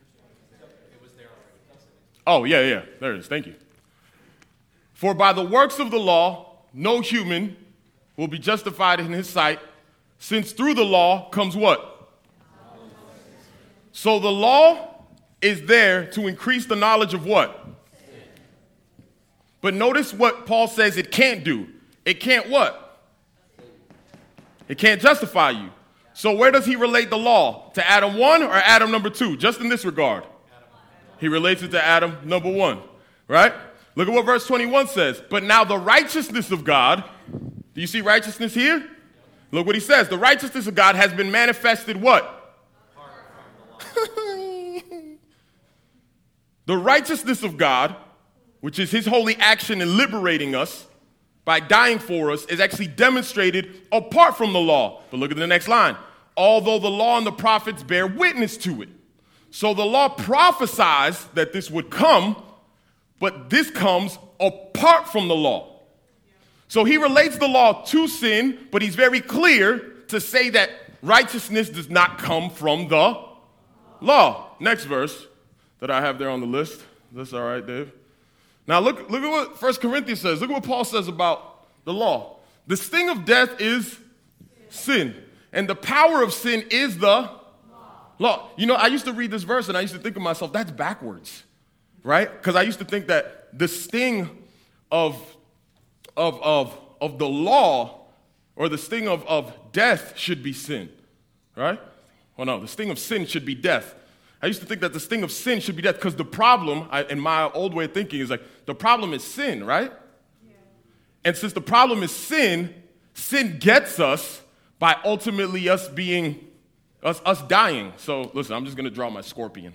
Oh, yeah, yeah, there it is. Thank you. For by the works of the law, no human will be justified in his sight, since through the law comes what? So the law is there to increase the knowledge of what? But notice what Paul says it can't do. It can't what? It can't justify you. So where does he relate the law? To Adam one or Adam number two? Just in this regard. He relates it to Adam number one, right? Look at what verse twenty-one says. But now the righteousness of God, do you see righteousness here? Look what he says. The righteousness of God has been manifested what? The righteousness of God, which is his holy action in liberating us by dying for us, is actually demonstrated apart from the law. But look at the next line. Although the law and the prophets bear witness to it. So the law prophesies that this would come, but this comes apart from the law. So he relates the law to sin, but he's very clear to say that righteousness does not come from the law. Next verse that I have there on the list. That's all right, Dave. Now look, look at what First Corinthians says. Look at what Paul says about the law. The sting of death is sin, and the power of sin is the law. You know, I used to read this verse, and I used to think to myself, that's backwards, right? Because I used to think that the sting of, of, of, of the law or the sting of, of death should be sin, right? Well, no, the sting of sin should be death. I used to think that the sting of sin should be death because the problem, I, in my old way of thinking, is like the problem is sin, right? Yeah. And since the problem is sin, sin gets us by ultimately us being, us, us dying. So listen, I'm just going to draw my scorpion.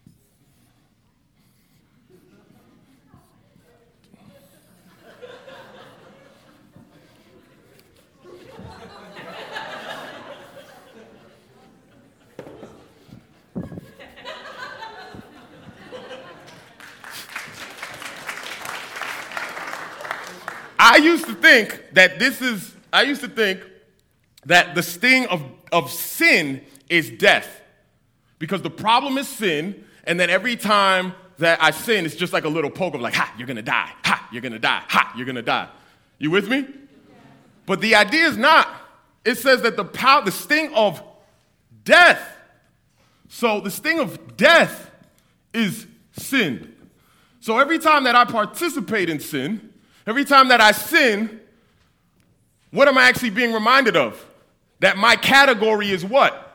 I used to think that this is, I used to think that the sting of, of sin is death. Because the problem is sin, and then every time that I sin, it's just like a little poke of like, ha, you're going to die. Ha, you're going to die. Ha, you're going to die. You with me? But the idea is not. It says that the power, the sting of death. So the sting of death is sin. So every time that I participate in sin, every time that I sin, what am I actually being reminded of? That my category is what?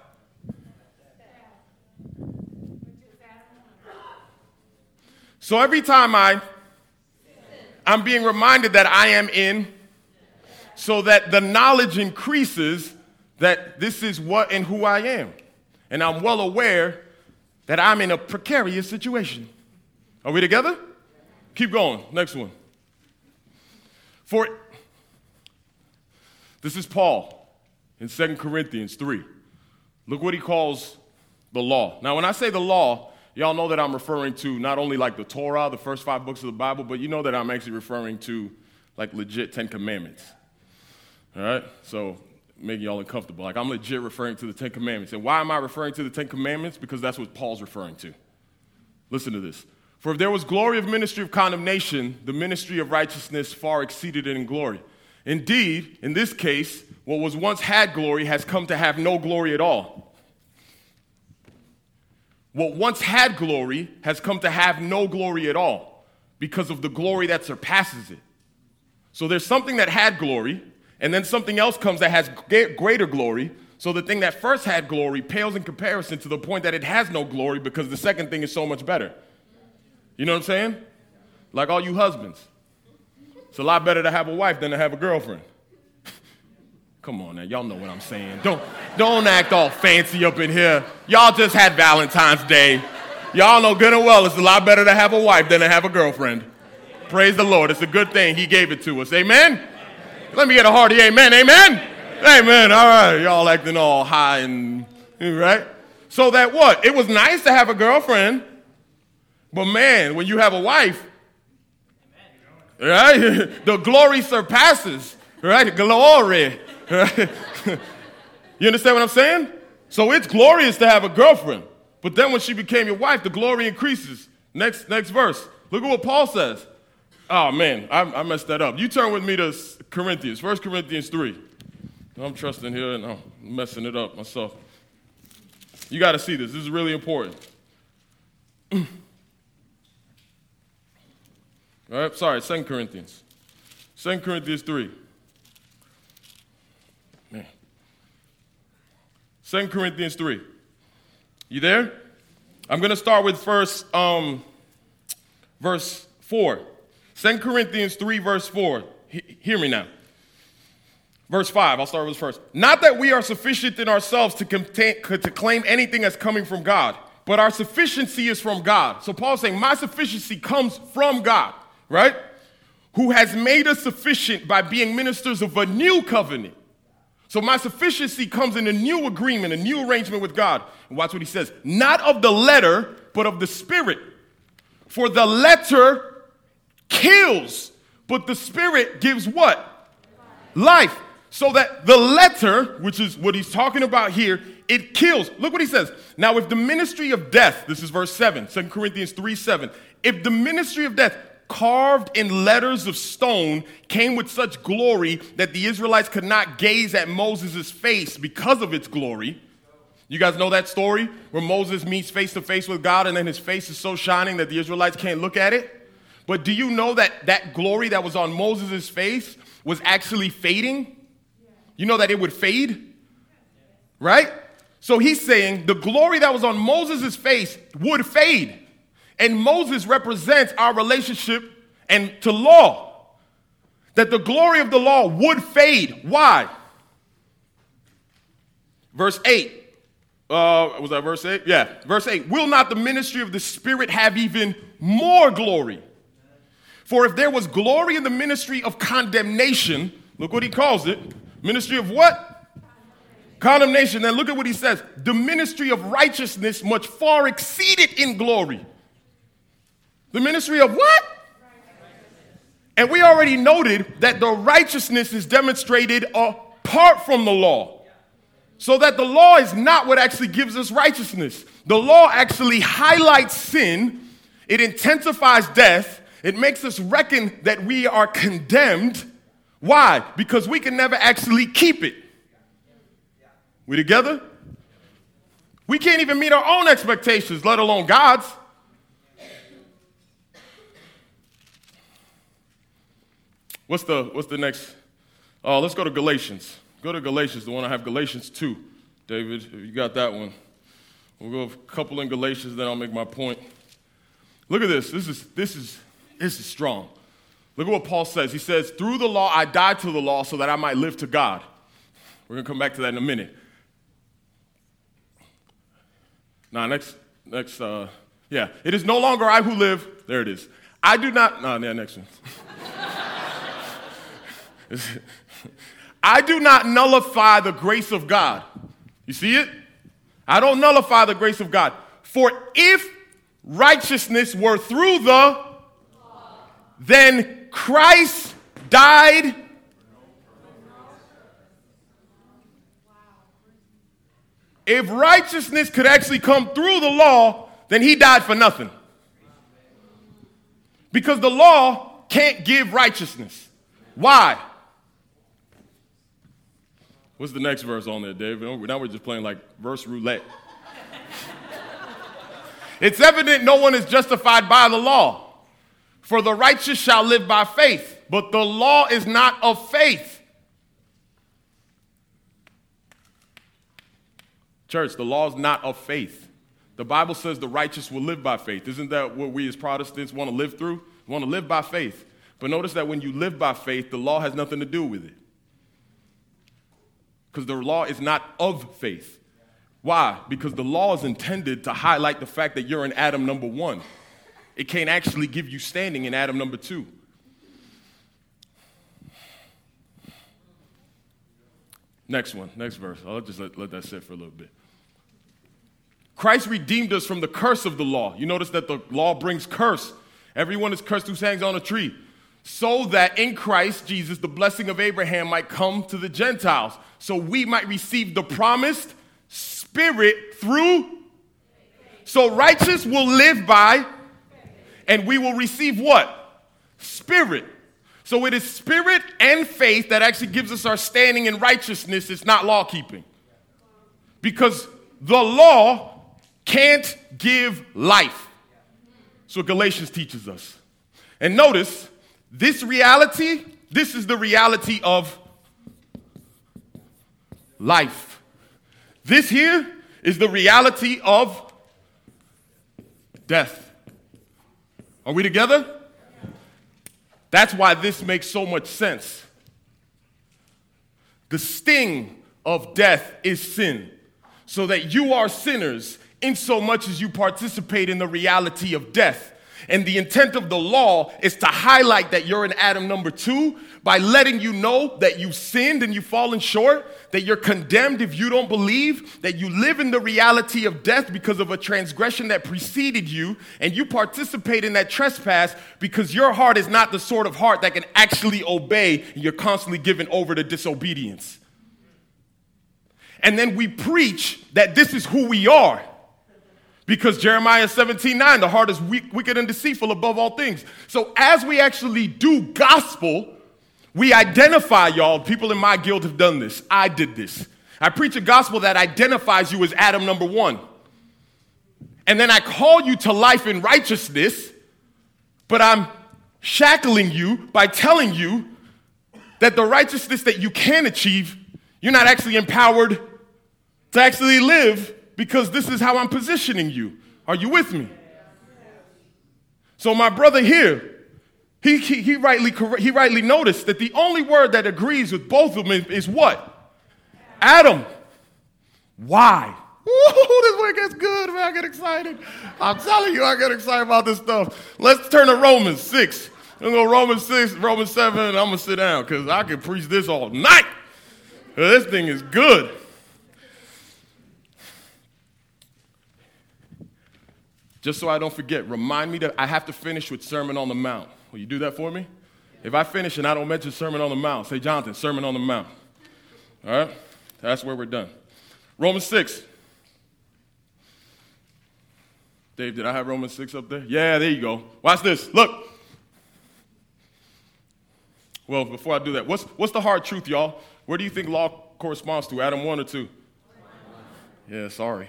So every time I, I'm being reminded that I am in, so that the knowledge increases that this is what and who I am. And I'm well aware that I'm in a precarious situation. Are we together? Keep going. Next one. For this is Paul in Second Corinthians three. Look what he calls the law. Now, when I say the law, y'all know that I'm referring to not only like the Torah, the first five books of the Bible, but you know that I'm actually referring to like legit Ten Commandments. All right? So making y'all uncomfortable. Like I'm legit referring to the Ten Commandments. And why am I referring to the Ten Commandments? Because that's what Paul's referring to. Listen to this. For if there was glory of ministry of condemnation, the ministry of righteousness far exceeded it in glory. Indeed, in this case, what was once had glory has come to have no glory at all. What once had glory has come to have no glory at all because of the glory that surpasses it. So there's something that had glory, and then something else comes that has greater glory. So the thing that first had glory pales in comparison to the point that it has no glory because the second thing is so much better. You know what I'm saying? Like all you husbands. It's a lot better to have a wife than to have a girlfriend. Come on now, y'all know what I'm saying. Don't, don't act all fancy up in here. Y'all just had Valentine's Day. Y'all know good and well it's a lot better to have a wife than to have a girlfriend. Praise the Lord. It's a good thing he gave it to us. Amen? Let me get a hearty amen. Amen? Amen. All right. Y'all acting all high and, right? So that what? It was nice to have a girlfriend. But man, when you have a wife, right? The glory surpasses, right? Glory. Right? You understand what I'm saying? So it's glorious to have a girlfriend. But then when she became your wife, the glory increases. Next, next verse. Look at what Paul says. Oh, man, I, I messed that up. You turn with me to Corinthians, First Corinthians three. I'm trusting here and I'm messing it up myself. You got to see this. This is really important. All right, sorry, Second Corinthians. Second Corinthians three. Man. Second Corinthians three. You there? I'm going to start with first, um, verse four. Second Corinthians three, verse four. He- hear me now. Verse five, I'll start with first. Not that we are sufficient in ourselves to, contain, to claim anything as coming from God, but our sufficiency is from God. So Paul's saying, my sufficiency comes from God. Right? Who has made us sufficient by being ministers of a new covenant. So my sufficiency comes in a new agreement, a new arrangement with God. And watch what he says. Not of the letter, but of the Spirit. For the letter kills, but the Spirit gives what? Life. So that the letter, which is what he's talking about here, it kills. Look what he says. Now if the ministry of death, this is verse seven, Second Corinthians three, seven. If the ministry of death, carved in letters of stone, came with such glory that the Israelites could not gaze at Moses' face because of its glory. You guys know that story where Moses meets face to face with God and then his face is so shining that the Israelites can't look at it? But do you know that that glory that was on Moses' face was actually fading? You know that it would fade? Right? So he's saying the glory that was on Moses' face would fade. And Moses represents our relationship and to law. That the glory of the law would fade. Why? Verse eight. Uh, was that verse eight? Yeah, verse eight. Will not the ministry of the Spirit have even more glory? For if there was glory in the ministry of condemnation, look what he calls it. Ministry of what? Condemnation. Then look at what he says. The ministry of righteousness much far exceeded in glory. The ministry of what? And we already noted that the righteousness is demonstrated apart from the law. So that the law is not what actually gives us righteousness. The law actually highlights sin. It intensifies death. It makes us reckon that we are condemned. Why? Because we can never actually keep it. We together? We can't even meet our own expectations, let alone God's. What's the, what's the next? Oh, let's go to Galatians. Go to Galatians, the one I have, Galatians two. David, if you got that one. We'll go a couple in Galatians, then I'll make my point. Look at this. This is, this is, this is strong. Look at what Paul says. He says, through the law, I died to the law so that I might live to God. We're going to come back to that in a minute. Now, next, next, uh, yeah. It is no longer I who live. There it is. I do not, no, yeah, next one. I do not nullify the grace of God. You see it? I don't nullify the grace of God. For if righteousness were through the, then Christ died. If righteousness could actually come through the law, then he died for nothing. Because the law can't give righteousness. Why? What's the next verse on there, Dave? Now we're just playing like verse roulette. It's evident no one is justified by the law. For the righteous shall live by faith. But the law is not of faith. Church, the law is not of faith. The Bible says the righteous will live by faith. Isn't that what we as Protestants want to live through? We want to live by faith. But notice that when you live by faith, the law has nothing to do with it. Because the law is not of faith. Why? Because the law is intended to highlight the fact that you're in Adam number one. It can't actually give you standing in Adam number two. Next one, next verse. I'll just let, let that sit for a little bit. Christ redeemed us from the curse of the law. You notice that the law brings curse. Everyone is cursed who hangs on a tree. So that in Christ Jesus, the blessing of Abraham might come to the Gentiles. So we might receive the promised Spirit through. So righteous will live by, and we will receive what? Spirit. So it is spirit and faith that actually gives us our standing in righteousness. It's not law keeping. Because the law can't give life. So Galatians teaches us. And notice, this reality, this is the reality of life. This here is the reality of death. Are we together? That's why this makes so much sense. The sting of death is sin, so that you are sinners in so much as you participate in the reality of death. And the intent of the law is to highlight that you're in Adam number two by letting you know that you've sinned and you've fallen short, that you're condemned if you don't believe, that you live in the reality of death because of a transgression that preceded you, and you participate in that trespass because your heart is not the sort of heart that can actually obey, and you're constantly given over to disobedience. And then we preach that this is who we are. Because Jeremiah seventeen nine, the heart is weak, wicked and deceitful above all things. So as we actually do gospel, we identify, y'all, people in my guild have done this. I did this. I preach a gospel that identifies you as Adam number one. And then I call you to life in righteousness, but I'm shackling you by telling you that the righteousness that you can achieve, you're not actually empowered to actually live because this is how I'm positioning you. Are you with me? So my brother here, he, he, he, rightly, he rightly noticed that the only word that agrees with both of them is what? Adam. Why? Ooh, this way gets good, man. I get excited. I'm telling you, I get excited about this stuff. Let's turn to Romans six. I'm going to go Romans six, Romans seven, and I'm going to sit down because I can preach this all night. This thing is good. Just so I don't forget, remind me that I have to finish with Sermon on the Mount. Will you do that for me? If I finish and I don't mention Sermon on the Mount, say, Jonathan, Sermon on the Mount. All right? That's where we're done. Romans six. Dave, did I have Romans six up there? Yeah, there you go. Watch this. Look. Well, before I do that, what's, what's the hard truth, y'all? Where do you think law corresponds to, Adam one or two? Yeah, sorry.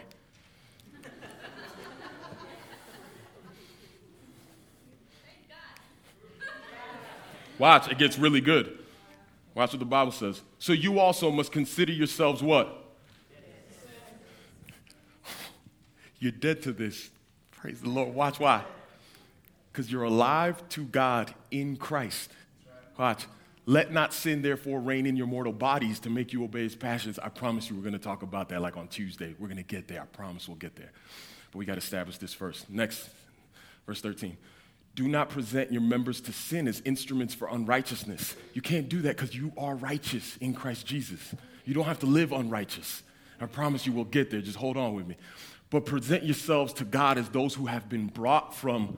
Watch, it gets really good. Watch what the Bible says. So you also must consider yourselves what? You're dead to this. Praise the Lord. Watch why. Because you're alive to God in Christ. Watch. Let not sin, therefore, reign in your mortal bodies to make you obey his passions. I promise you we're going to talk about that like on Tuesday. We're going to get there. I promise we'll get there. But we got to establish this first. Next, verse thirteen. Do not present your members to sin as instruments for unrighteousness. You can't do that because you are righteous in Christ Jesus. You don't have to live unrighteous. I promise you we'll get there. Just hold on with me. But present yourselves to God as those who have been brought from.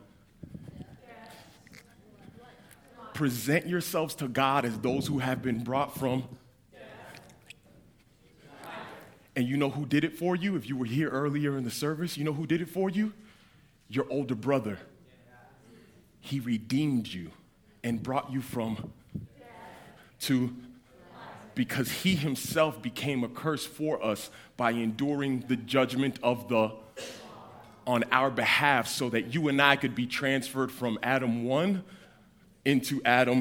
Present yourselves to God as those who have been brought from. And you know who did it for you? If you were here earlier in the service, you know who did it for you? Your older brother. He redeemed you and brought you from to, because he himself became a curse for us by enduring the judgment of the, on our behalf, so that you and I could be transferred from Adam one into Adam.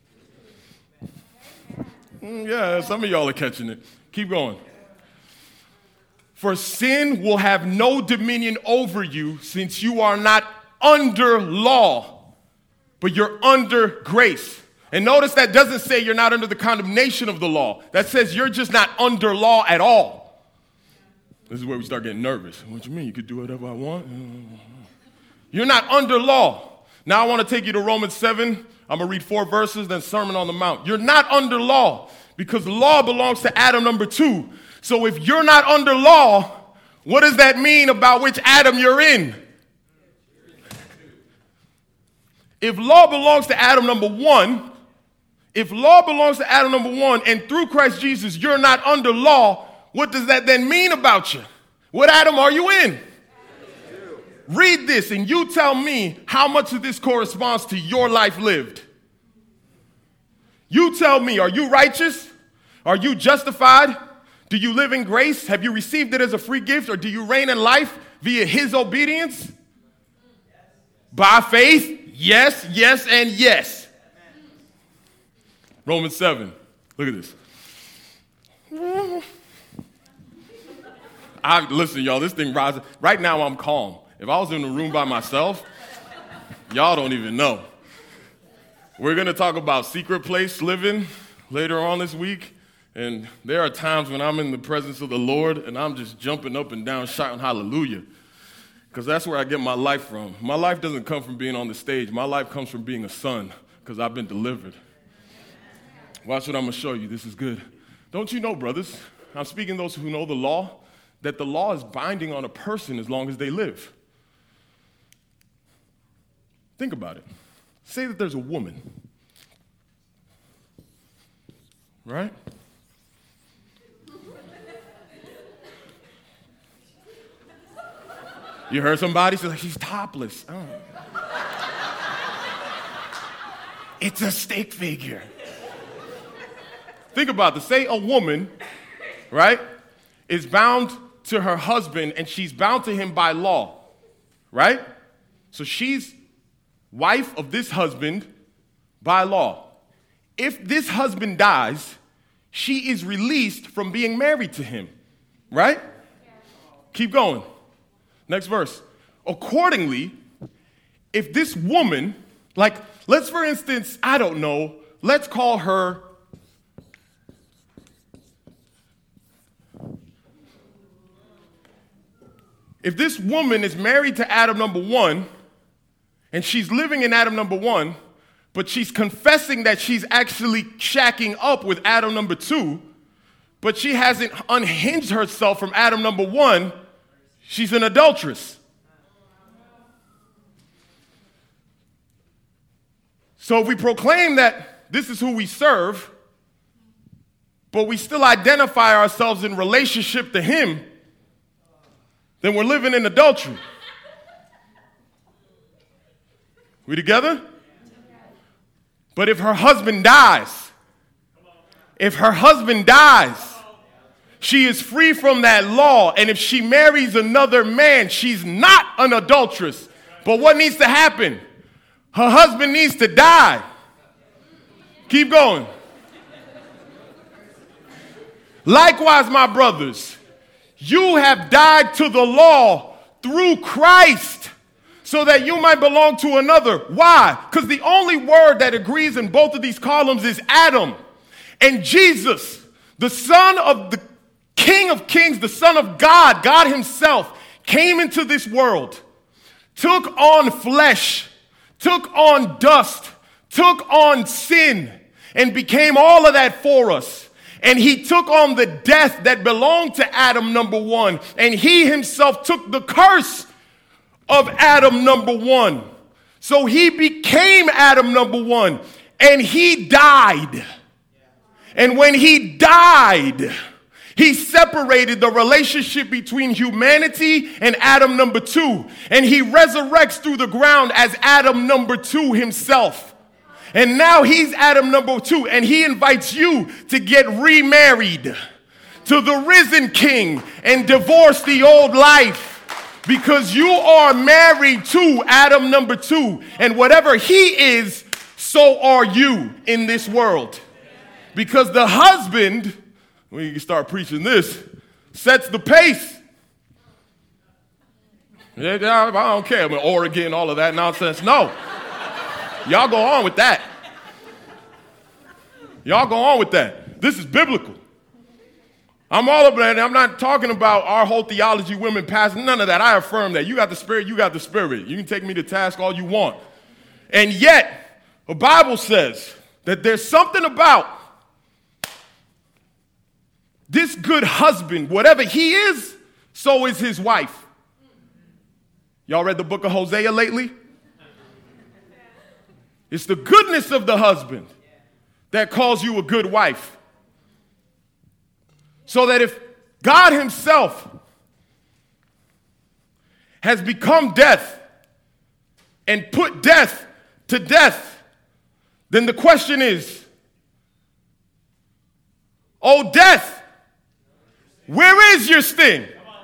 Yeah, some of y'all are catching it. Keep going. For sin will have no dominion over you, since you are not under law, but you're under grace. And notice that doesn't say you're not under the condemnation of the law. That says you're just not under law at all. This is where we start getting nervous. What do you mean? You could do whatever I want? You're not under law. Now I want to take you to Romans seven. I'm going to read four verses, then Sermon on the Mount. You're not under law because the law belongs to Adam number two. So if you're not under law, what does that mean about which Adam you're in? If law belongs to Adam number one, if law belongs to Adam number one, and through Christ Jesus you're not under law, what does that then mean about you? What Adam are you in? Read this and you tell me how much of this corresponds to your life lived. You tell me, are you righteous? Are you justified? Do you live in grace? Have you received it as a free gift, or do you reign in life via his obedience? By faith? Yes, yes, and yes. Romans seven. Look at this. I, listen, y'all, this thing rises. Right now I'm calm. If I was in the room by myself, y'all don't even know. We're going to talk about secret place living later on this week. And there are times when I'm in the presence of the Lord and I'm just jumping up and down, shouting hallelujah. Because that's where I get my life from. My life doesn't come from being on the stage. My life comes from being a son, because I've been delivered. Watch what I'm going to show you. This is good. Don't you know, brothers, I'm speaking to those who know the law, that the law is binding on a person as long as they live. Think about it. Say that there's a woman, right? You heard somebody say, like, she's topless. Oh. It's a stick figure. Think about this. Say a woman, right, is bound to her husband, and she's bound to him by law, right? So she's wife of this husband by law. If this husband dies, she is released from being married to him. Right? Keep going. Next verse. Accordingly, if this woman, like, let's for instance, I don't know, let's call her If this woman is married to Adam number one, and she's living in Adam number one, but she's confessing that she's actually shacking up with Adam number two, but she hasn't unhinged herself from Adam number one, she's an adulteress. So if we proclaim that this is who we serve, but we still identify ourselves in relationship to him, then we're living in adultery. We together? But if her husband dies, if her husband dies, she is free from that law. And if she marries another man, she's not an adulteress. But what needs to happen? Her husband needs to die. Keep going. Likewise, my brothers, you have died to the law through Christ so that you might belong to another. Why? Because the only word that agrees in both of these columns is Adam. And Jesus, the Son of the King of Kings, the Son of God, God himself, came into this world, took on flesh, took on dust, took on sin, and became all of that for us. And he took on the death that belonged to Adam number one. And he himself took the curse of Adam number one. So he became Adam number one. And he died. And when he died, he separated the relationship between humanity and Adam number two. And he resurrects through the ground as Adam number two himself. And now he's Adam number two, and he invites you to get remarried to the risen king and divorce the old life, because you are married to Adam number two, and whatever he is, so are you in this world. Because the husband, when you start preaching this, sets the pace. I don't care, I'm in Oregon, all of that nonsense. No. Y'all go on with that. Y'all go on with that. This is biblical. I'm all about that. I'm not talking about our whole theology, women, pastors, none of that. I affirm that. You got the spirit, you got the spirit. You can take me to task all you want. And yet, the Bible says that there's something about this good husband. Whatever he is, so is his wife. Y'all read the book of Hosea lately? It's the goodness of the husband that calls you a good wife. So that if God himself has become death and put death to death, then the question is, oh death, where is your sting?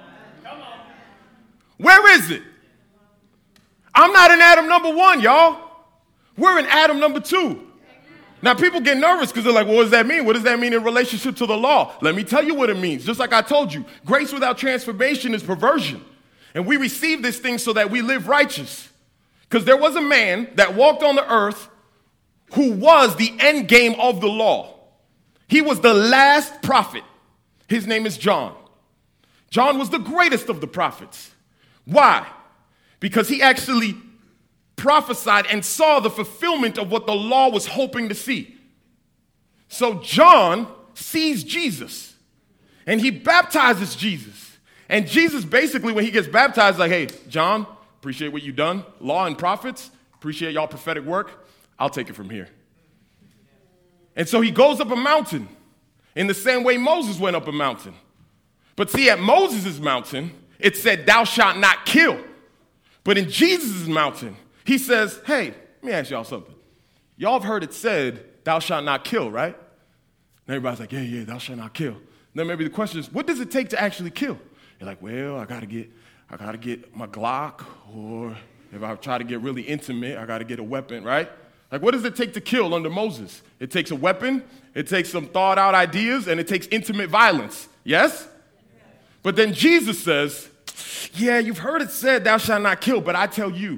Where is it? I'm not in Adam number one, y'all. We're in Adam number two. Now, people get nervous because they're like, well, what does that mean? What does that mean in relationship to the law? Let me tell you what it means. Just like I told you, grace without transformation is perversion. And we receive this thing so that we live righteous. Because there was a man that walked on the earth who was the end game of the law. He was the last prophet. His name is John. John was the greatest of the prophets. Why? Because he actually prophesied and saw the fulfillment of what the law was hoping to see. So John sees Jesus, and he baptizes Jesus. And Jesus basically, when he gets baptized, like, hey, John, appreciate what you've done. Law and prophets, appreciate y'all prophetic work. I'll take it from here. And so he goes up a mountain in the same way Moses went up a mountain. But see, at Moses' mountain, it said, thou shalt not kill. But in Jesus' mountain, he says, hey, let me ask y'all something. Y'all have heard it said, thou shalt not kill, right? And everybody's like, yeah, yeah, thou shalt not kill. Then maybe the question is, what does it take to actually kill? You're like, well, I gotta get, I gotta get my Glock, or if I try to get really intimate, I gotta get a weapon, right? Like, what does it take to kill under Moses? It takes a weapon, it takes some thought out ideas, and it takes intimate violence. Yes? But then Jesus says, yeah, you've heard it said, thou shalt not kill, but I tell you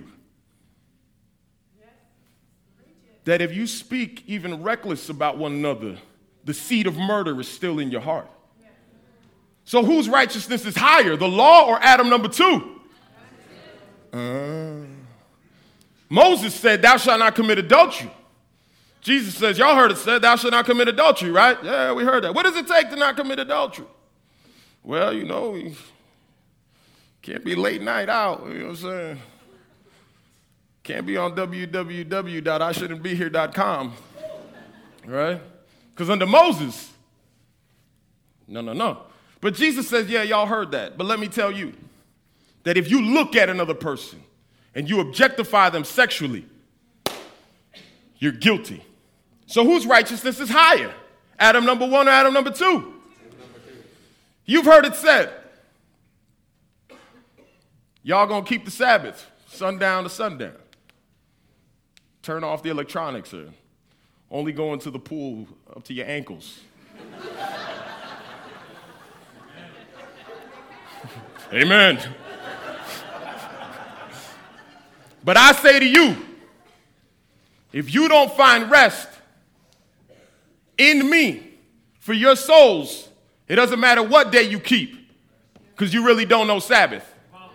that if you speak even reckless about one another, the seed of murder is still in your heart. So whose righteousness is higher, the law or Adam number two? Uh, Moses said, thou shalt not commit adultery. Jesus says, y'all heard it said, thou shalt not commit adultery, right? Yeah, we heard that. What does it take to not commit adultery? Well, you know, you can't be late night out, you know what I'm saying? Can't be on w w w dot i shouldn't be here dot com, right? Because under Moses, no, no, no. But Jesus says, yeah, y'all heard that. But let me tell you that if you look at another person and you objectify them sexually, you're guilty. So whose righteousness is higher? Adam number one or Adam number two? You've heard it said, y'all gonna keep the Sabbath, sundown to sundown. Turn off the electronics or only go into the pool up to your ankles. Amen. But I say to you, if you don't find rest in me for your souls, it doesn't matter what day you keep, because you really don't know Sabbath.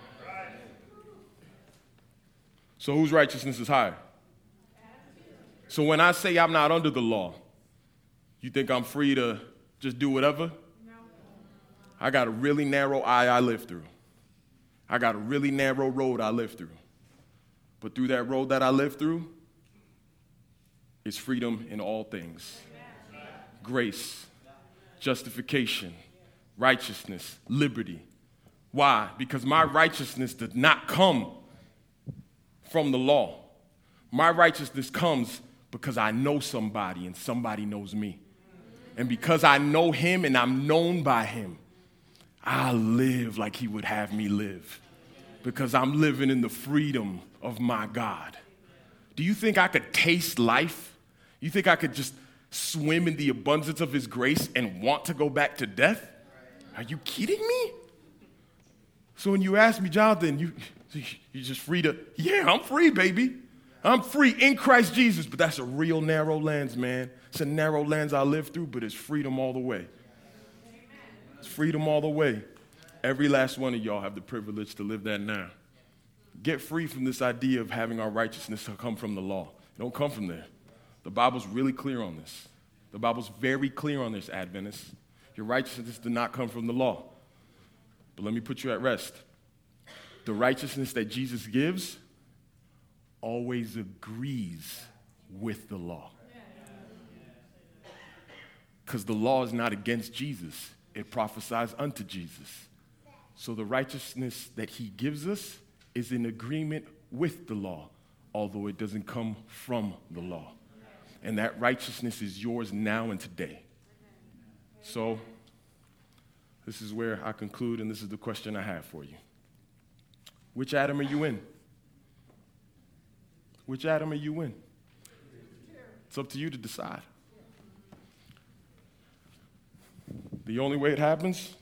So whose righteousness is higher? So when I say I'm not under the law, you think I'm free to just do whatever? No. I got a really narrow eye I live through. I got a really narrow road I live through. But through that road that I live through, is freedom in all things. Grace, justification, righteousness, liberty. Why? Because my righteousness does not come from the law. My righteousness comes because I know somebody and somebody knows me. And because I know him and I'm known by him, I live like he would have me live. Because I'm living in the freedom of my God. Do you think I could taste life? You think I could just swim in the abundance of his grace and want to go back to death? Are you kidding me? So when you ask me, Jonathan, you, you're just free to, yeah, I'm free, baby. I'm free in Christ Jesus, but that's a real narrow lens, man. It's a narrow lens I live through, but it's freedom all the way. It's freedom all the way. Every last one of y'all have the privilege to live that now. Get free from this idea of having our righteousness come from the law. It don't come from there. The Bible's really clear on this. The Bible's very clear on this, Adventists. Your righteousness did not come from the law. But let me put you at rest. The righteousness that Jesus gives always agrees with the law. Because the law is not against Jesus. It prophesies unto Jesus. So the righteousness that he gives us is in agreement with the law, although it doesn't come from the law. And that righteousness is yours now and today. So this is where I conclude, and this is the question I have for you. Which Adam are you in? Which Adam are you in? It's up to you to decide. The only way it happens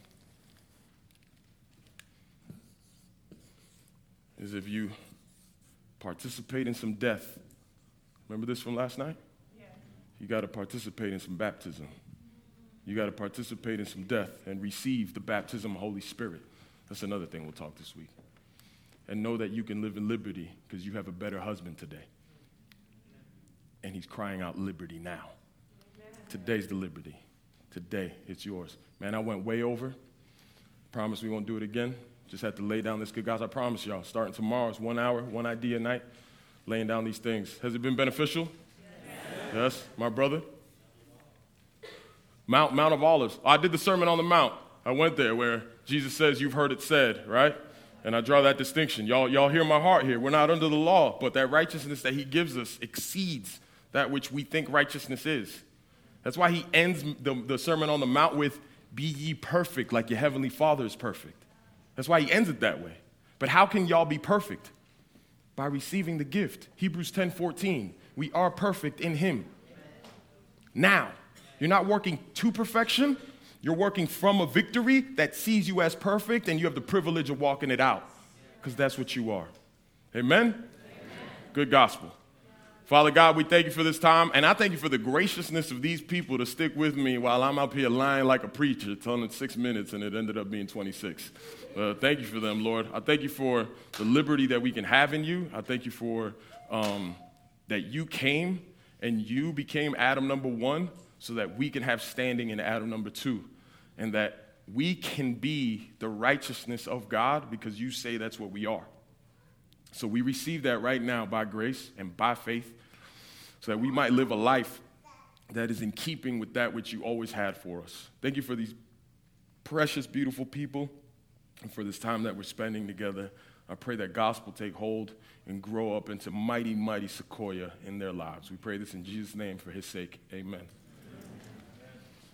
is if you participate in some death. Remember this from last night? Yeah. You got to participate in some baptism. You got to participate in some death and receive the baptism of the Holy Spirit. That's another thing we'll talk this week. And know that you can live in liberty because you have a better husband today. And he's crying out liberty now. Today's the liberty. Today, it's yours. Man, I went way over. Promise we won't do it again. Just had to lay down this good, guys. I promise y'all, starting tomorrow, it's one hour, one idea a night, laying down these things. Has it been beneficial? Yes. Yes, my brother. Mount, Mount of Olives. I did the Sermon on the Mount. I went there where Jesus says, you've heard it said, right? And I draw that distinction. Y'all, y'all hear my heart here. We're not under the law, but that righteousness that he gives us exceeds that which we think righteousness is. That's why he ends the, the Sermon on the Mount with, be ye perfect like your heavenly Father is perfect. That's why he ends it that way. But how can y'all be perfect? By receiving the gift. Hebrews ten fourteen. We are perfect in him. Now, you're not working to perfection. You're working from a victory that sees you as perfect, and you have the privilege of walking it out, because that's what you are. Amen? Amen? Good gospel. Father God, we thank you for this time, and I thank you for the graciousness of these people to stick with me while I'm up here lying like a preacher, telling it six minutes, and it ended up being twenty-six. Uh, thank you for them, Lord. I thank you for the liberty that we can have in you. I thank you for um, that you came and you became Adam number one so that we can have standing in Adam number two, and that we can be the righteousness of God because you say that's what we are. So we receive that right now by grace and by faith so that we might live a life that is in keeping with that which you always had for us. Thank you for these precious, beautiful people and for this time that we're spending together. I pray that gospel take hold and grow up into mighty, mighty sequoia in their lives. We pray this in Jesus' name for his sake. Amen.